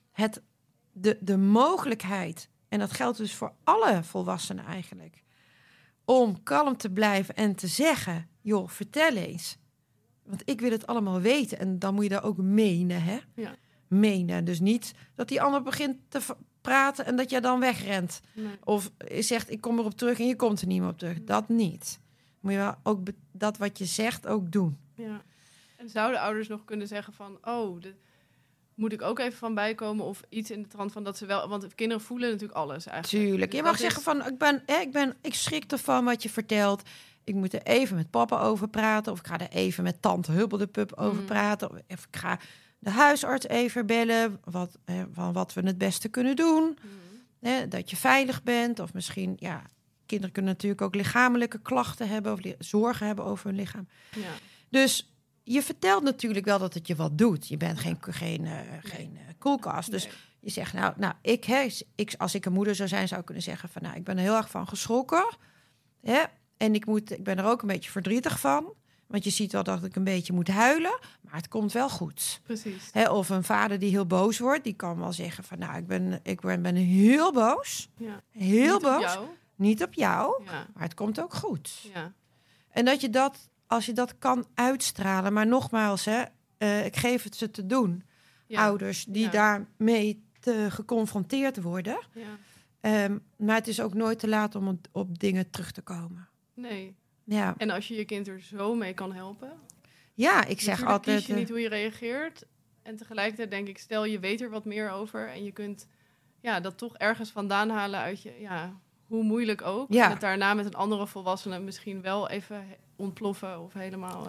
de mogelijkheid, en dat geldt dus voor alle volwassenen eigenlijk, om kalm te blijven en te zeggen, joh, vertel eens. Want ik wil het allemaal weten. En dan moet je daar ook menen, hè?
Ja.
Menen. Dus niet dat die ander begint te praten en dat jij dan wegrent.
Nee.
Of zegt, ik kom erop terug en je komt er niet meer op terug. Dat niet. Moet je wel ook dat wat je zegt ook doen.
Ja. En zouden ouders nog kunnen zeggen van, moet ik ook even van bijkomen of iets in de trant van dat ze wel, want kinderen voelen natuurlijk alles eigenlijk.
Tuurlijk.
Dus
je mag zeggen van, ik schrik ervan wat je vertelt. Ik moet er even met papa over praten, of ik ga er even met tante Hubbel de pup over praten, of ik ga de huisarts even bellen van wat we het beste kunnen doen. Dat je veilig bent, of misschien, ja, kinderen kunnen natuurlijk ook lichamelijke klachten hebben of zorgen hebben over hun lichaam. Ja. Dus je vertelt natuurlijk wel dat het je wat doet. Je bent geen koelkast. Dus je zegt, nou ik, als ik een moeder zou zijn, zou ik kunnen zeggen van, nou, ik ben er heel erg van geschrokken. Hè? En ik ben er ook een beetje verdrietig van. Want je ziet wel dat ik een beetje moet huilen. Maar het komt wel goed.
Precies.
Hè? Of een vader die heel boos wordt, die kan wel zeggen van, nou, ik ben heel boos. Ja. Heel boos. Niet op jou. Niet op jou, maar het komt ook goed. Ja. En dat je dat, als je dat kan uitstralen, maar nogmaals, ik geef het ze te doen. Ja. Ouders die daarmee geconfronteerd worden. Ja. Maar het is ook nooit te laat om op dingen terug te komen.
Nee.
Ja.
En als je je kind er zo mee kan helpen.
Ja, ik zeg altijd.
Kies je niet hoe je reageert. En tegelijkertijd denk ik, stel je weet er wat meer over en je kunt dat toch ergens vandaan halen uit je, hoe moeilijk ook. Ja. En het daarna met een andere volwassene misschien wel even ontploffen of helemaal.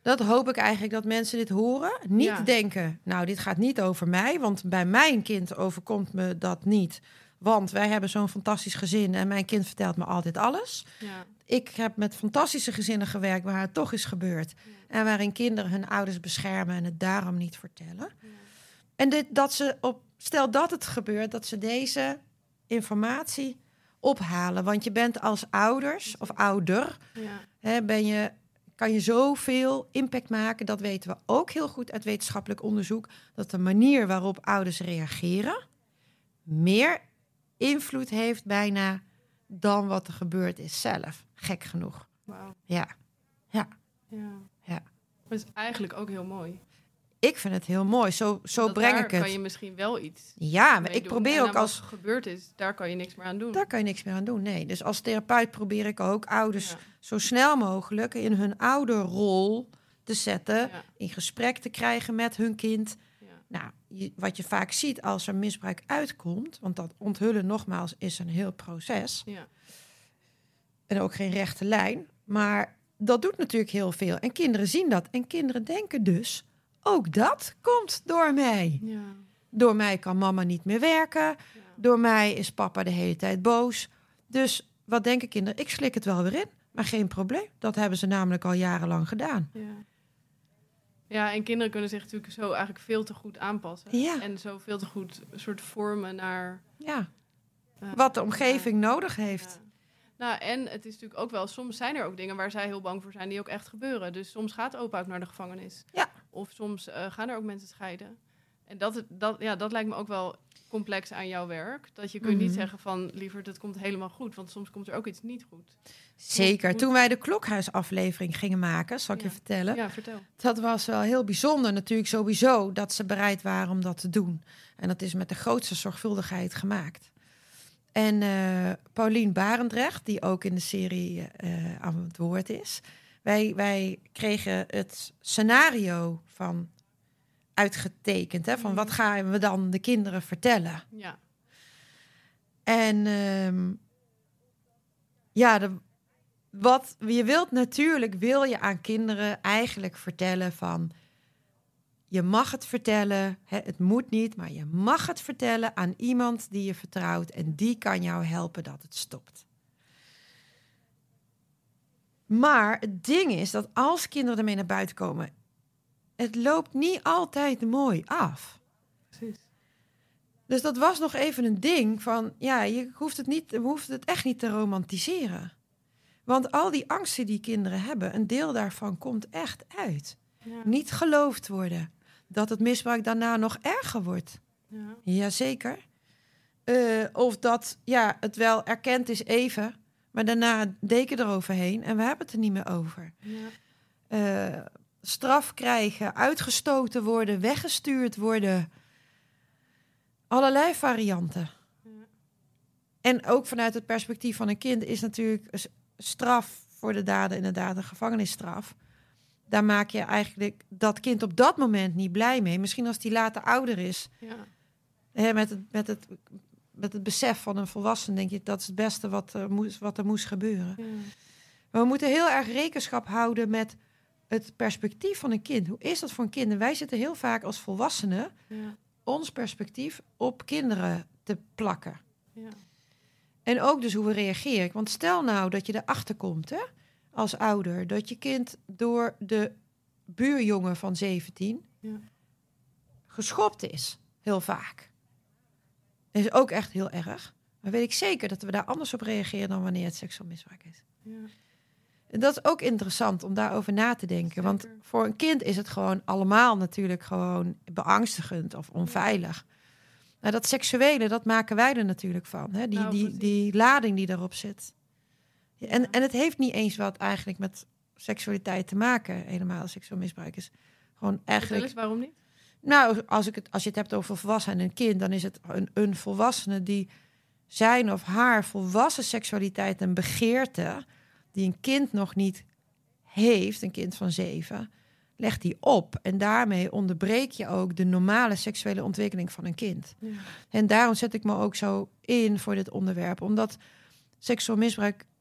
Dat hoop ik eigenlijk dat mensen dit horen. Niet denken, nou, dit gaat niet over mij. Want bij mijn kind overkomt me dat niet. Want wij hebben zo'n fantastisch gezin en mijn kind vertelt me altijd alles.
Ja.
Ik heb met fantastische gezinnen gewerkt waar het toch is gebeurd. Ja. En waarin kinderen hun ouders beschermen en het daarom niet vertellen. Ja. En stel dat het gebeurt, dat ze deze informatie ophalen. Want je bent als ouders of ouder, kan je zoveel impact maken. Dat weten we ook heel goed uit wetenschappelijk onderzoek. Dat de manier waarop ouders reageren meer invloed heeft bijna dan wat er gebeurd is zelf. Gek genoeg.
Wauw.
Ja.
Dat is eigenlijk ook heel mooi.
Ik vind het heel mooi. Zo breng ik het.
Daar kan je misschien wel iets.
Ja, maar ik probeer ook als
wat gebeurd is, daar kan je niks meer aan doen.
Daar kan je niks meer aan doen. Nee. Dus als therapeut probeer ik ook ouders zo snel mogelijk in hun ouderrol te zetten, in gesprek te krijgen met hun kind. Ja. Nou, wat je vaak ziet als er misbruik uitkomt, want dat onthullen nogmaals is een heel proces. Ja. En ook geen rechte lijn, maar dat doet natuurlijk heel veel. En kinderen zien dat. En kinderen denken dus, ook dat komt door mij. Ja. Door mij kan mama niet meer werken. Ja. Door mij is papa de hele tijd boos. Dus wat denken kinderen? Ik slik het wel weer in, maar geen probleem. Dat hebben ze namelijk al jarenlang gedaan.
Ja, en kinderen kunnen zich natuurlijk zo eigenlijk veel te goed aanpassen.
Ja.
En zo veel te goed een soort vormen naar
wat de omgeving nodig heeft.
Ja. Nou, en het is natuurlijk ook wel, soms zijn er ook dingen waar zij heel bang voor zijn die ook echt gebeuren. Dus soms gaat opa ook naar de gevangenis. Ja. Of soms gaan er ook mensen scheiden. En dat lijkt me ook wel complex aan jouw werk. Dat je kunt niet zeggen van, lieverd, het komt helemaal goed. Want soms komt er ook iets niet goed.
Zeker. Toen wij de Klokhuisaflevering gingen maken, zal ik je vertellen.
Ja, vertel.
Dat was wel heel bijzonder natuurlijk sowieso dat ze bereid waren om dat te doen. En dat is met de grootste zorgvuldigheid gemaakt. En Paulien Barendrecht, die ook in de serie aan het woord is. Wij kregen het scenario van uitgetekend. Hè, van wat gaan we dan de kinderen vertellen? Ja. En je wilt natuurlijk, wil je aan kinderen eigenlijk vertellen van, je mag het vertellen, het moet niet, maar je mag het vertellen aan iemand die je vertrouwt en die kan jou helpen dat het stopt. Maar het ding is dat als kinderen ermee naar buiten komen, het loopt niet altijd mooi af. Precies. Dus dat was nog even een ding van, je hoeft het echt niet te romantiseren. Want al die angsten die kinderen hebben, een deel daarvan komt echt uit. Ja. Niet geloofd worden. Dat het misbruik daarna nog erger wordt. Ja. Jazeker. Of dat het wel erkend is even, maar daarna deken eroverheen en we hebben het er niet meer over. Ja. Straf krijgen, uitgestoten worden, weggestuurd worden. Allerlei varianten. Ja. En ook vanuit het perspectief van een kind is natuurlijk straf voor de dader inderdaad een gevangenisstraf. Daar maak je eigenlijk dat kind op dat moment niet blij mee. Misschien als die later ouder is. Ja. Met het besef van een volwassene denk je, dat is het beste wat er moest gebeuren. Ja. Maar we moeten heel erg rekenschap houden met het perspectief van een kind. Hoe is dat voor een kind? En wij zitten heel vaak als volwassenen ons perspectief op kinderen te plakken. Ja. En ook dus hoe we reageren. Want stel nou dat je erachter komt, hè, als ouder, dat je kind door de buurjongen van 17 geschopt is. Heel vaak. Dat is ook echt heel erg. Maar weet ik zeker dat we daar anders op reageren dan wanneer het seksueel misbruik is. Ja. En dat is ook interessant om daarover na te denken. Zeker. Want voor een kind is het gewoon allemaal natuurlijk gewoon beangstigend of onveilig. Nou, dat seksuele, dat maken wij er natuurlijk van. Hè? Die lading die daarop zit. Ja. En het heeft niet eens wat eigenlijk met seksualiteit te maken. Helemaal seksueel misbruik is gewoon eigenlijk...
Vertel eens, waarom niet?
Nou, als je het hebt over volwassenen en een kind, dan is het een volwassene die zijn of haar volwassen seksualiteit en begeerte, die een kind nog niet heeft, een kind van 7, legt die op. En daarmee onderbreek je ook de normale seksuele ontwikkeling van een kind. Ja. En daarom zet ik me ook zo in voor dit onderwerp. Omdat seksueel misbruik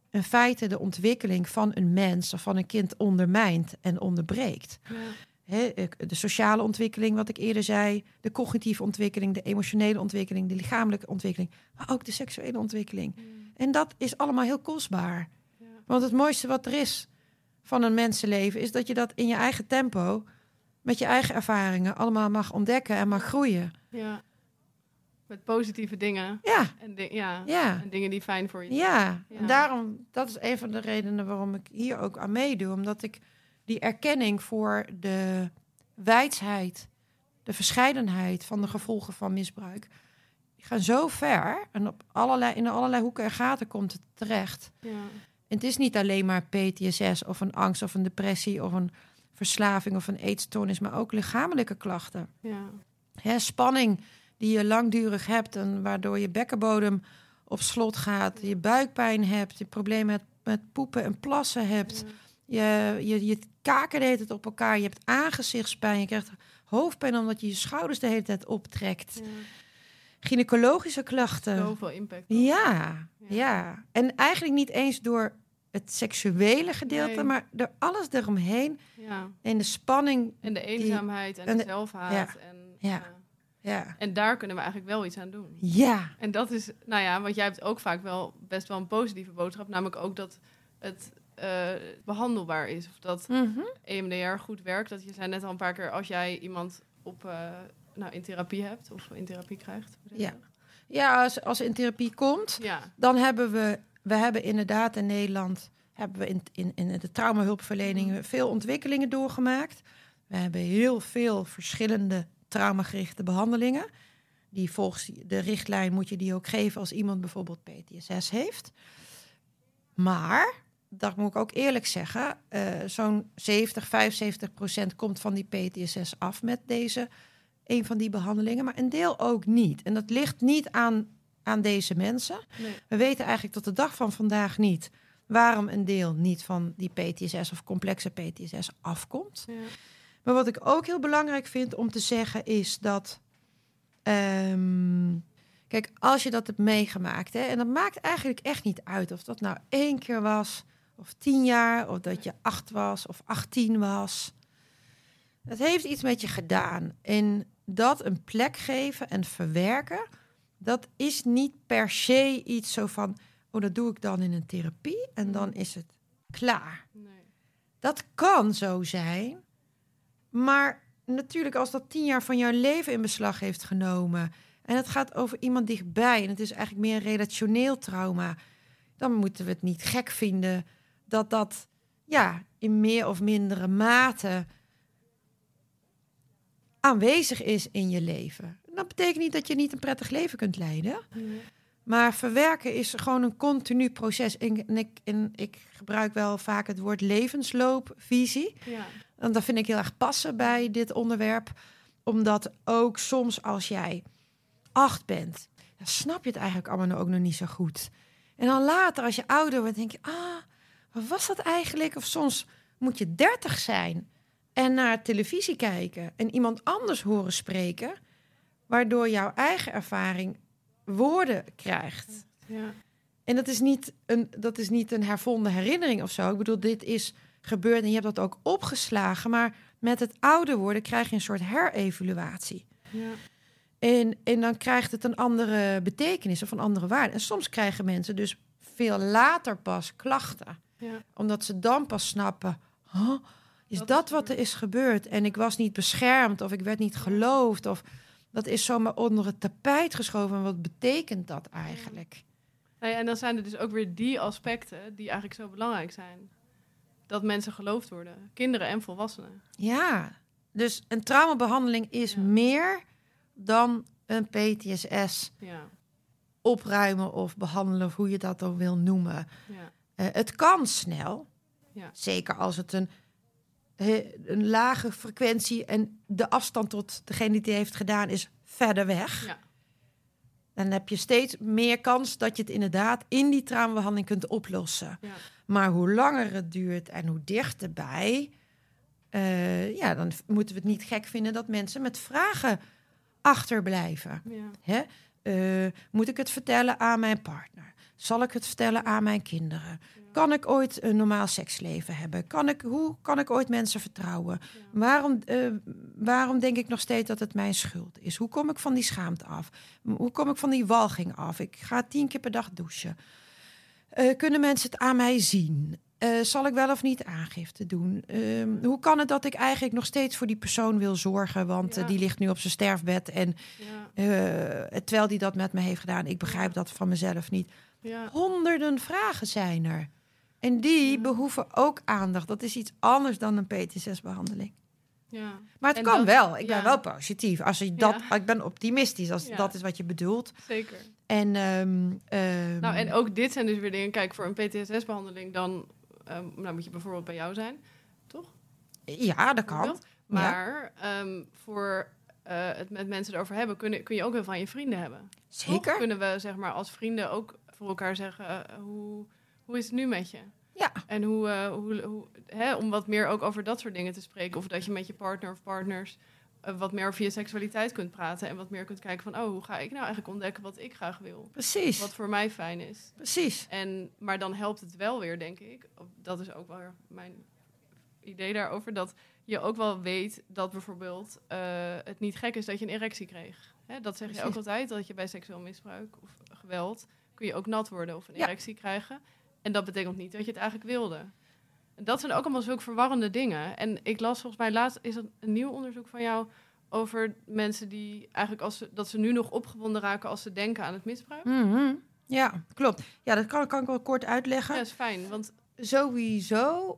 in feite de ontwikkeling van een mens of van een kind ondermijnt en onderbreekt. Ja. De sociale ontwikkeling, wat ik eerder zei, de cognitieve ontwikkeling, de emotionele ontwikkeling, de lichamelijke ontwikkeling, maar ook de seksuele ontwikkeling. En dat is allemaal heel kostbaar. Ja. Want het mooiste wat er is van een mensenleven is dat je dat in je eigen tempo, met je eigen ervaringen, allemaal mag ontdekken en mag groeien.
Ja. Met positieve dingen.
Ja.
En dingen die fijn voor je zijn.
Ja. En daarom, dat is een van de redenen waarom ik hier ook aan meedoe. Omdat ik die erkenning voor de weidsheid, de verscheidenheid van de gevolgen van misbruik, die gaan zo ver en in allerlei hoeken en gaten komt het terecht. Ja. En het is niet alleen maar PTSS of een angst of een depressie of een verslaving of een eetstoornis, maar ook lichamelijke klachten. Ja. Spanning die je langdurig hebt en waardoor je bekkenbodem op slot gaat, je buikpijn hebt, je problemen met poepen en plassen hebt, je kaken de hele tijd op elkaar, je hebt aangezichtspijn, je krijgt hoofdpijn omdat je je schouders de hele tijd optrekt. Ja. Gynaecologische klachten.
Zoveel impact.
Ja. En eigenlijk niet eens door het seksuele gedeelte, maar door alles eromheen. Ja. En de spanning.
En de eenzaamheid en de zelfhaat. Ja. En daar kunnen we eigenlijk wel iets aan doen.
Ja.
En dat is, want jij hebt ook vaak wel best wel een positieve boodschap. Namelijk ook dat het behandelbaar is. Of dat EMDR goed werkt. Dat je zei net al een paar keer, als jij iemand in therapie hebt of in therapie krijgt.
Ja, als in therapie komt, dan hebben we hebben inderdaad in Nederland, hebben we in de traumahulpverlening veel ontwikkelingen doorgemaakt. We hebben heel veel verschillende traumagerichte behandelingen. Die volgens de richtlijn moet je die ook geven als iemand bijvoorbeeld PTSS heeft. Maar, dat moet ik ook eerlijk zeggen, zo'n 75% komt van die PTSS af met een van die behandelingen, maar een deel ook niet. En dat ligt niet aan deze mensen. Nee. We weten eigenlijk tot de dag van vandaag niet waarom een deel niet van die PTSS of complexe PTSS afkomt. Ja. Maar wat ik ook heel belangrijk vind om te zeggen is dat, kijk, als je dat hebt meegemaakt, en dat maakt eigenlijk echt niet uit of dat nou 1 keer was, of 10 jaar, of dat je 8 was, of 18 was. Het heeft iets met je gedaan. En dat een plek geven en verwerken, dat is niet per se iets zo van, dat doe ik dan in een therapie en dan is het klaar. Nee. Dat kan zo zijn, maar natuurlijk als dat 10 jaar van jouw leven in beslag heeft genomen en het gaat over iemand dichtbij en het is eigenlijk meer een relationeel trauma, dan moeten we het niet gek vinden dat in meer of mindere mate aanwezig is in je leven. Dat betekent niet dat je niet een prettig leven kunt leiden. Nee. Maar verwerken is gewoon een continu proces. En ik gebruik wel vaak het woord levensloopvisie. Ja. En dat vind ik heel erg passen bij dit onderwerp. Omdat ook soms als jij 8 bent, dan snap je het eigenlijk allemaal ook nog niet zo goed. En dan later als je ouder wordt, denk je, wat was dat eigenlijk? Of soms moet je 30 zijn en naar televisie kijken en iemand anders horen spreken, waardoor jouw eigen ervaring woorden krijgt. Ja. En dat is niet een hervonden herinnering of zo. Ik bedoel, dit is gebeurd en je hebt dat ook opgeslagen, maar met het ouder worden krijg je een soort herevaluatie. Ja. En dan krijgt het een andere betekenis of een andere waarde. En soms krijgen mensen dus veel later pas klachten. Ja. Omdat ze dan pas snappen, is dat wat er is gebeurd? En ik was niet beschermd of ik werd niet geloofd of dat is zomaar onder het tapijt geschoven. En wat betekent dat eigenlijk?
Ja, en dan zijn er dus ook weer die aspecten die eigenlijk zo belangrijk zijn. Dat mensen geloofd worden. Kinderen en volwassenen.
Ja, dus een traumabehandeling is meer dan een PTSS opruimen of behandelen, of hoe je dat dan wil noemen. Ja. Het kan snel. Ja. Zeker als het een lage frequentie en de afstand tot degene die het heeft gedaan is verder weg. Ja. Dan heb je steeds meer kans dat je het inderdaad in die traumabehandeling kunt oplossen. Ja. Maar hoe langer het duurt en hoe dichterbij, dan moeten we het niet gek vinden dat mensen met vragen achterblijven. Ja. Moet ik het vertellen aan mijn partner? Zal ik het vertellen aan mijn kinderen? Ja. Kan ik ooit een normaal seksleven hebben? Hoe kan ik ooit mensen vertrouwen? Ja. Waarom denk ik nog steeds dat het mijn schuld is? Hoe kom ik van die schaamte af? Hoe kom ik van die walging af? Ik ga 10 keer per dag douchen. Kunnen mensen het aan mij zien? Zal ik wel of niet aangifte doen? Hoe kan het dat ik eigenlijk nog steeds voor die persoon wil zorgen? Want die ligt nu op zijn sterfbed. En terwijl die dat met me heeft gedaan, ik begrijp dat van mezelf niet. Ja. Honderden vragen zijn er. En die behoeven ook aandacht. Dat is iets anders dan een PTSS-behandeling. Ja. Maar het kan wel. Ik ben wel positief. Ik ben optimistisch als dat is wat je bedoelt.
Zeker.
En,
nou, en ook dit zijn dus weer dingen. Kijk, voor een PTSS-behandeling dan moet je bijvoorbeeld bij jou zijn, toch?
Ja, dat kan.
Maar voor het met mensen erover hebben, kun je ook wel van je vrienden hebben.
Zeker.
Toch kunnen we zeg maar als vrienden ook voor elkaar zeggen, hoe is het nu met je?
Ja.
En om wat meer ook over dat soort dingen te spreken. Of dat je met je partner of partners wat meer over je seksualiteit kunt praten. En wat meer kunt kijken van, hoe ga ik nou eigenlijk ontdekken wat ik graag wil?
Precies.
Wat voor mij fijn is.
Precies.
Maar dan helpt het wel weer, denk ik. Dat is ook wel mijn idee daarover. Dat je ook wel weet dat bijvoorbeeld het niet gek is dat je een erectie kreeg. Hè, dat zeg je ook altijd, dat je bij seksueel misbruik of geweld kun je ook nat worden of een erectie krijgen. En dat betekent niet dat je het eigenlijk wilde. En dat zijn ook allemaal zulke verwarrende dingen. En ik las volgens mij laatst is er een nieuw onderzoek van jou over mensen die eigenlijk dat ze nu nog opgewonden raken als ze denken aan het misbruik.
Mm-hmm. Ja, klopt. Ja, dat kan ik wel kort uitleggen.
Ja, dat is fijn, want
sowieso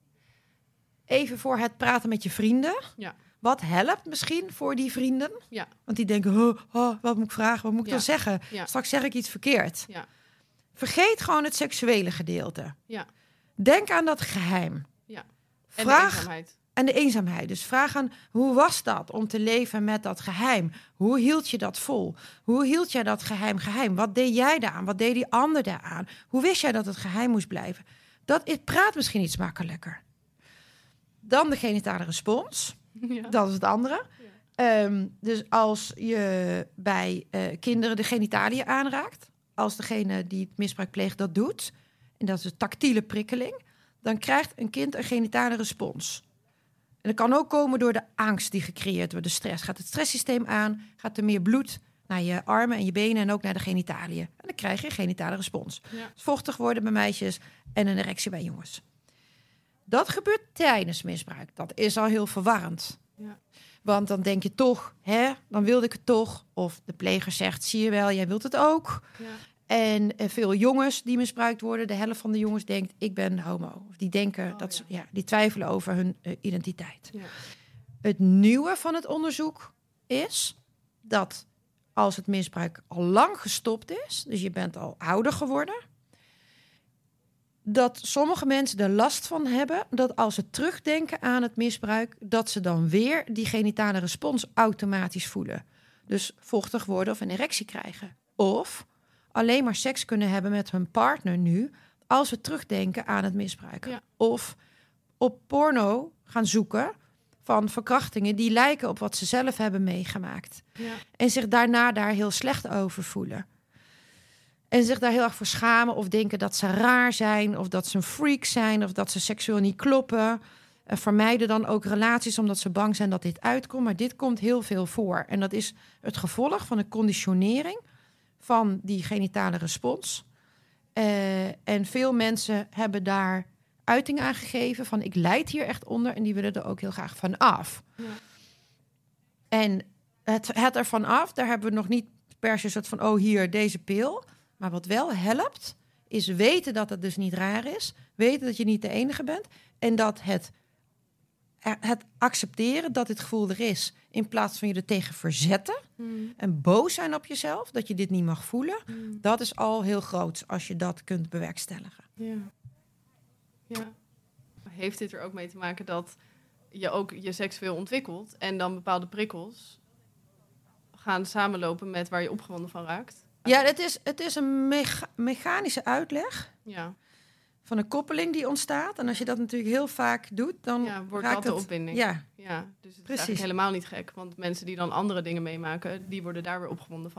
even voor het praten met je vrienden. Ja. Wat helpt misschien voor die vrienden? Ja. Want die denken, wat moet ik vragen? Wat moet ik dan zeggen? Ja. Straks zeg ik iets verkeerd. Ja. Vergeet gewoon het seksuele gedeelte. Ja. Denk aan dat geheim. Ja. En de eenzaamheid. En de eenzaamheid. Dus vraag aan, hoe was dat om te leven met dat geheim? Hoe hield je dat vol? Hoe hield jij dat geheim? Wat deed jij daaraan? Wat deed die ander daaraan? Hoe wist jij dat het geheim moest blijven? Praat misschien iets makkelijker. Dan de genitale respons. Ja. Dat is het andere. Ja. Dus als je bij kinderen de genitaliën aanraakt, als degene die het misbruik pleegt dat doet, en dat is een tactiele prikkeling, dan krijgt een kind een genitale respons. En dat kan ook komen door de angst die gecreëerd wordt, de stress. Gaat het stresssysteem aan, gaat er meer bloed naar je armen en je benen en ook naar de genitaliën. En dan krijg je een genitale respons. Ja. Vochtig worden bij meisjes en een erectie bij jongens. Dat gebeurt tijdens misbruik. Dat is al heel verwarrend. Ja. Want dan denk je toch, dan wilde ik het toch. Of de pleger zegt, zie je wel, jij wilt het ook. Ja. En veel jongens die misbruikt worden, de helft van de jongens denkt, ik ben homo. Of die denken, die twijfelen over hun identiteit. Ja. Het nieuwe van het onderzoek is dat als het misbruik al lang gestopt is, dus je bent al ouder geworden, dat sommige mensen er last van hebben dat als ze terugdenken aan het misbruik, dat ze dan weer die genitale respons automatisch voelen. Dus vochtig worden of een erectie krijgen. Of alleen maar seks kunnen hebben met hun partner nu, als we terugdenken aan het misbruik. Ja. Of op porno gaan zoeken van verkrachtingen die lijken op wat ze zelf hebben meegemaakt. Ja. En zich daarna daar heel slecht over voelen. En zich daar heel erg voor schamen of denken dat ze raar zijn, of dat ze een freak zijn, of dat ze seksueel niet kloppen. Vermijden dan ook relaties omdat ze bang zijn dat dit uitkomt. Maar dit komt heel veel voor. En dat is het gevolg van een conditionering van die genitale respons. En veel mensen hebben daar uiting aan gegeven van ik lijd hier echt onder en die willen er ook heel graag van af. Ja. En het ervan af, daar hebben we nog niet per se soort van hier, deze pil. Maar wat wel helpt, is weten dat het dus niet raar is. Weten dat je niet de enige bent. En dat het accepteren dat dit gevoel er is, in plaats van je er tegen verzetten en boos zijn op jezelf, dat je dit niet mag voelen, dat is al heel groot als je dat kunt bewerkstelligen. Ja.
Ja. Heeft dit er ook mee te maken dat je ook je seksueel ontwikkelt en dan bepaalde prikkels gaan samenlopen met waar je opgewonden van raakt?
Ja, het is een mechanische uitleg. Ja. Van een koppeling die ontstaat. En als je dat natuurlijk heel vaak doet, dan
wordt dat de opwinding. Ja, dus het is eigenlijk helemaal niet gek. Want mensen die dan andere dingen meemaken, die worden daar weer opgewonden van.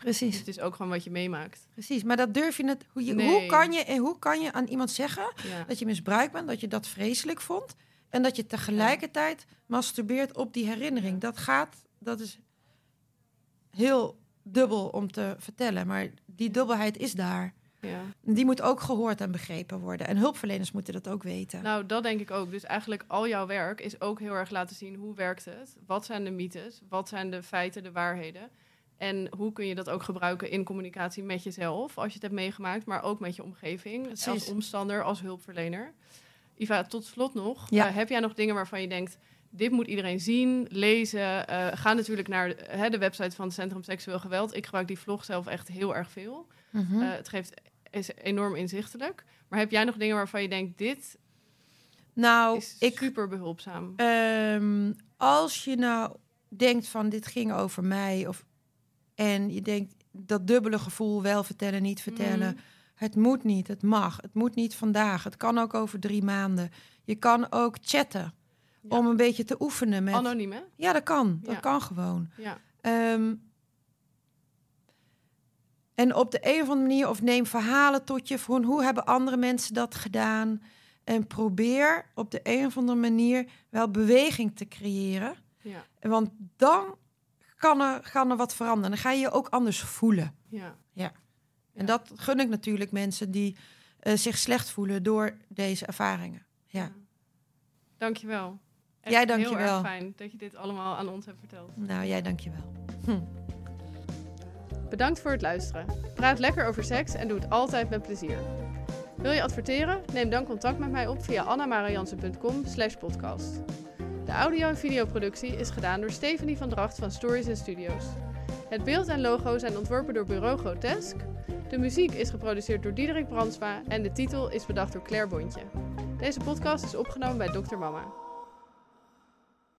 Precies.
Dus het is ook gewoon wat je meemaakt.
Precies, maar dat durf je net. Hoe kan je aan iemand zeggen dat je misbruikt bent, dat je dat vreselijk vond en dat je tegelijkertijd masturbeert op die herinnering? Dat is heel dubbel om te vertellen, maar die dubbelheid is daar.
Ja.
Die moet ook gehoord en begrepen worden. En hulpverleners moeten dat ook weten.
Nou, dat denk ik ook. Dus eigenlijk al jouw werk is ook heel erg laten zien hoe werkt het? Wat zijn de mythes? Wat zijn de feiten, de waarheden? En hoe kun je dat ook gebruiken in communicatie met jezelf, als je het hebt meegemaakt, maar ook met je omgeving,
Precies.
als omstander, als hulpverlener. Iva, tot slot nog. Heb jij nog dingen waarvan je denkt, dit moet iedereen zien, lezen? Ga natuurlijk naar de website van het Centrum Seksueel Geweld. Ik gebruik die vlog zelf echt heel erg veel.
Mm-hmm.
Het is enorm inzichtelijk. Maar heb jij nog dingen waarvan je denkt, dit is super behulpzaam?
Als je nou denkt van dit ging over mij, en je denkt dat dubbele gevoel, wel vertellen, niet vertellen. Het moet niet, het mag. Het moet niet vandaag. Het kan ook over 3 maanden. Je kan ook chatten om een beetje te oefenen met...
Anoniem, hè?
Ja, dat kan. Dat kan gewoon.
Ja.
En op de een of andere manier, of neem verhalen tot je van hoe hebben andere mensen dat gedaan. En probeer op de een of andere manier wel beweging te creëren.
Ja.
Want dan kan er wat veranderen. Dan ga je je ook anders voelen. Ja. En dat gun ik natuurlijk mensen die zich slecht voelen door deze ervaringen. Ja.
Dankjewel. Echt
jij dankjewel.
Heel erg fijn dat je dit allemaal aan ons hebt verteld.
Nou, jij dankjewel.
Bedankt voor het luisteren. Praat lekker over seks en doe het altijd met plezier. Wil je adverteren? Neem dan contact met mij op via annamarijansen.com/podcast. De audio- en videoproductie is gedaan door Stephanie van Dracht van Stories & Studios. Het beeld en logo zijn ontworpen door Bureau Grotesk. De muziek is geproduceerd door Diederik Brandsma en de titel is bedacht door Claire Bontje. Deze podcast is opgenomen bij Dr. Mama.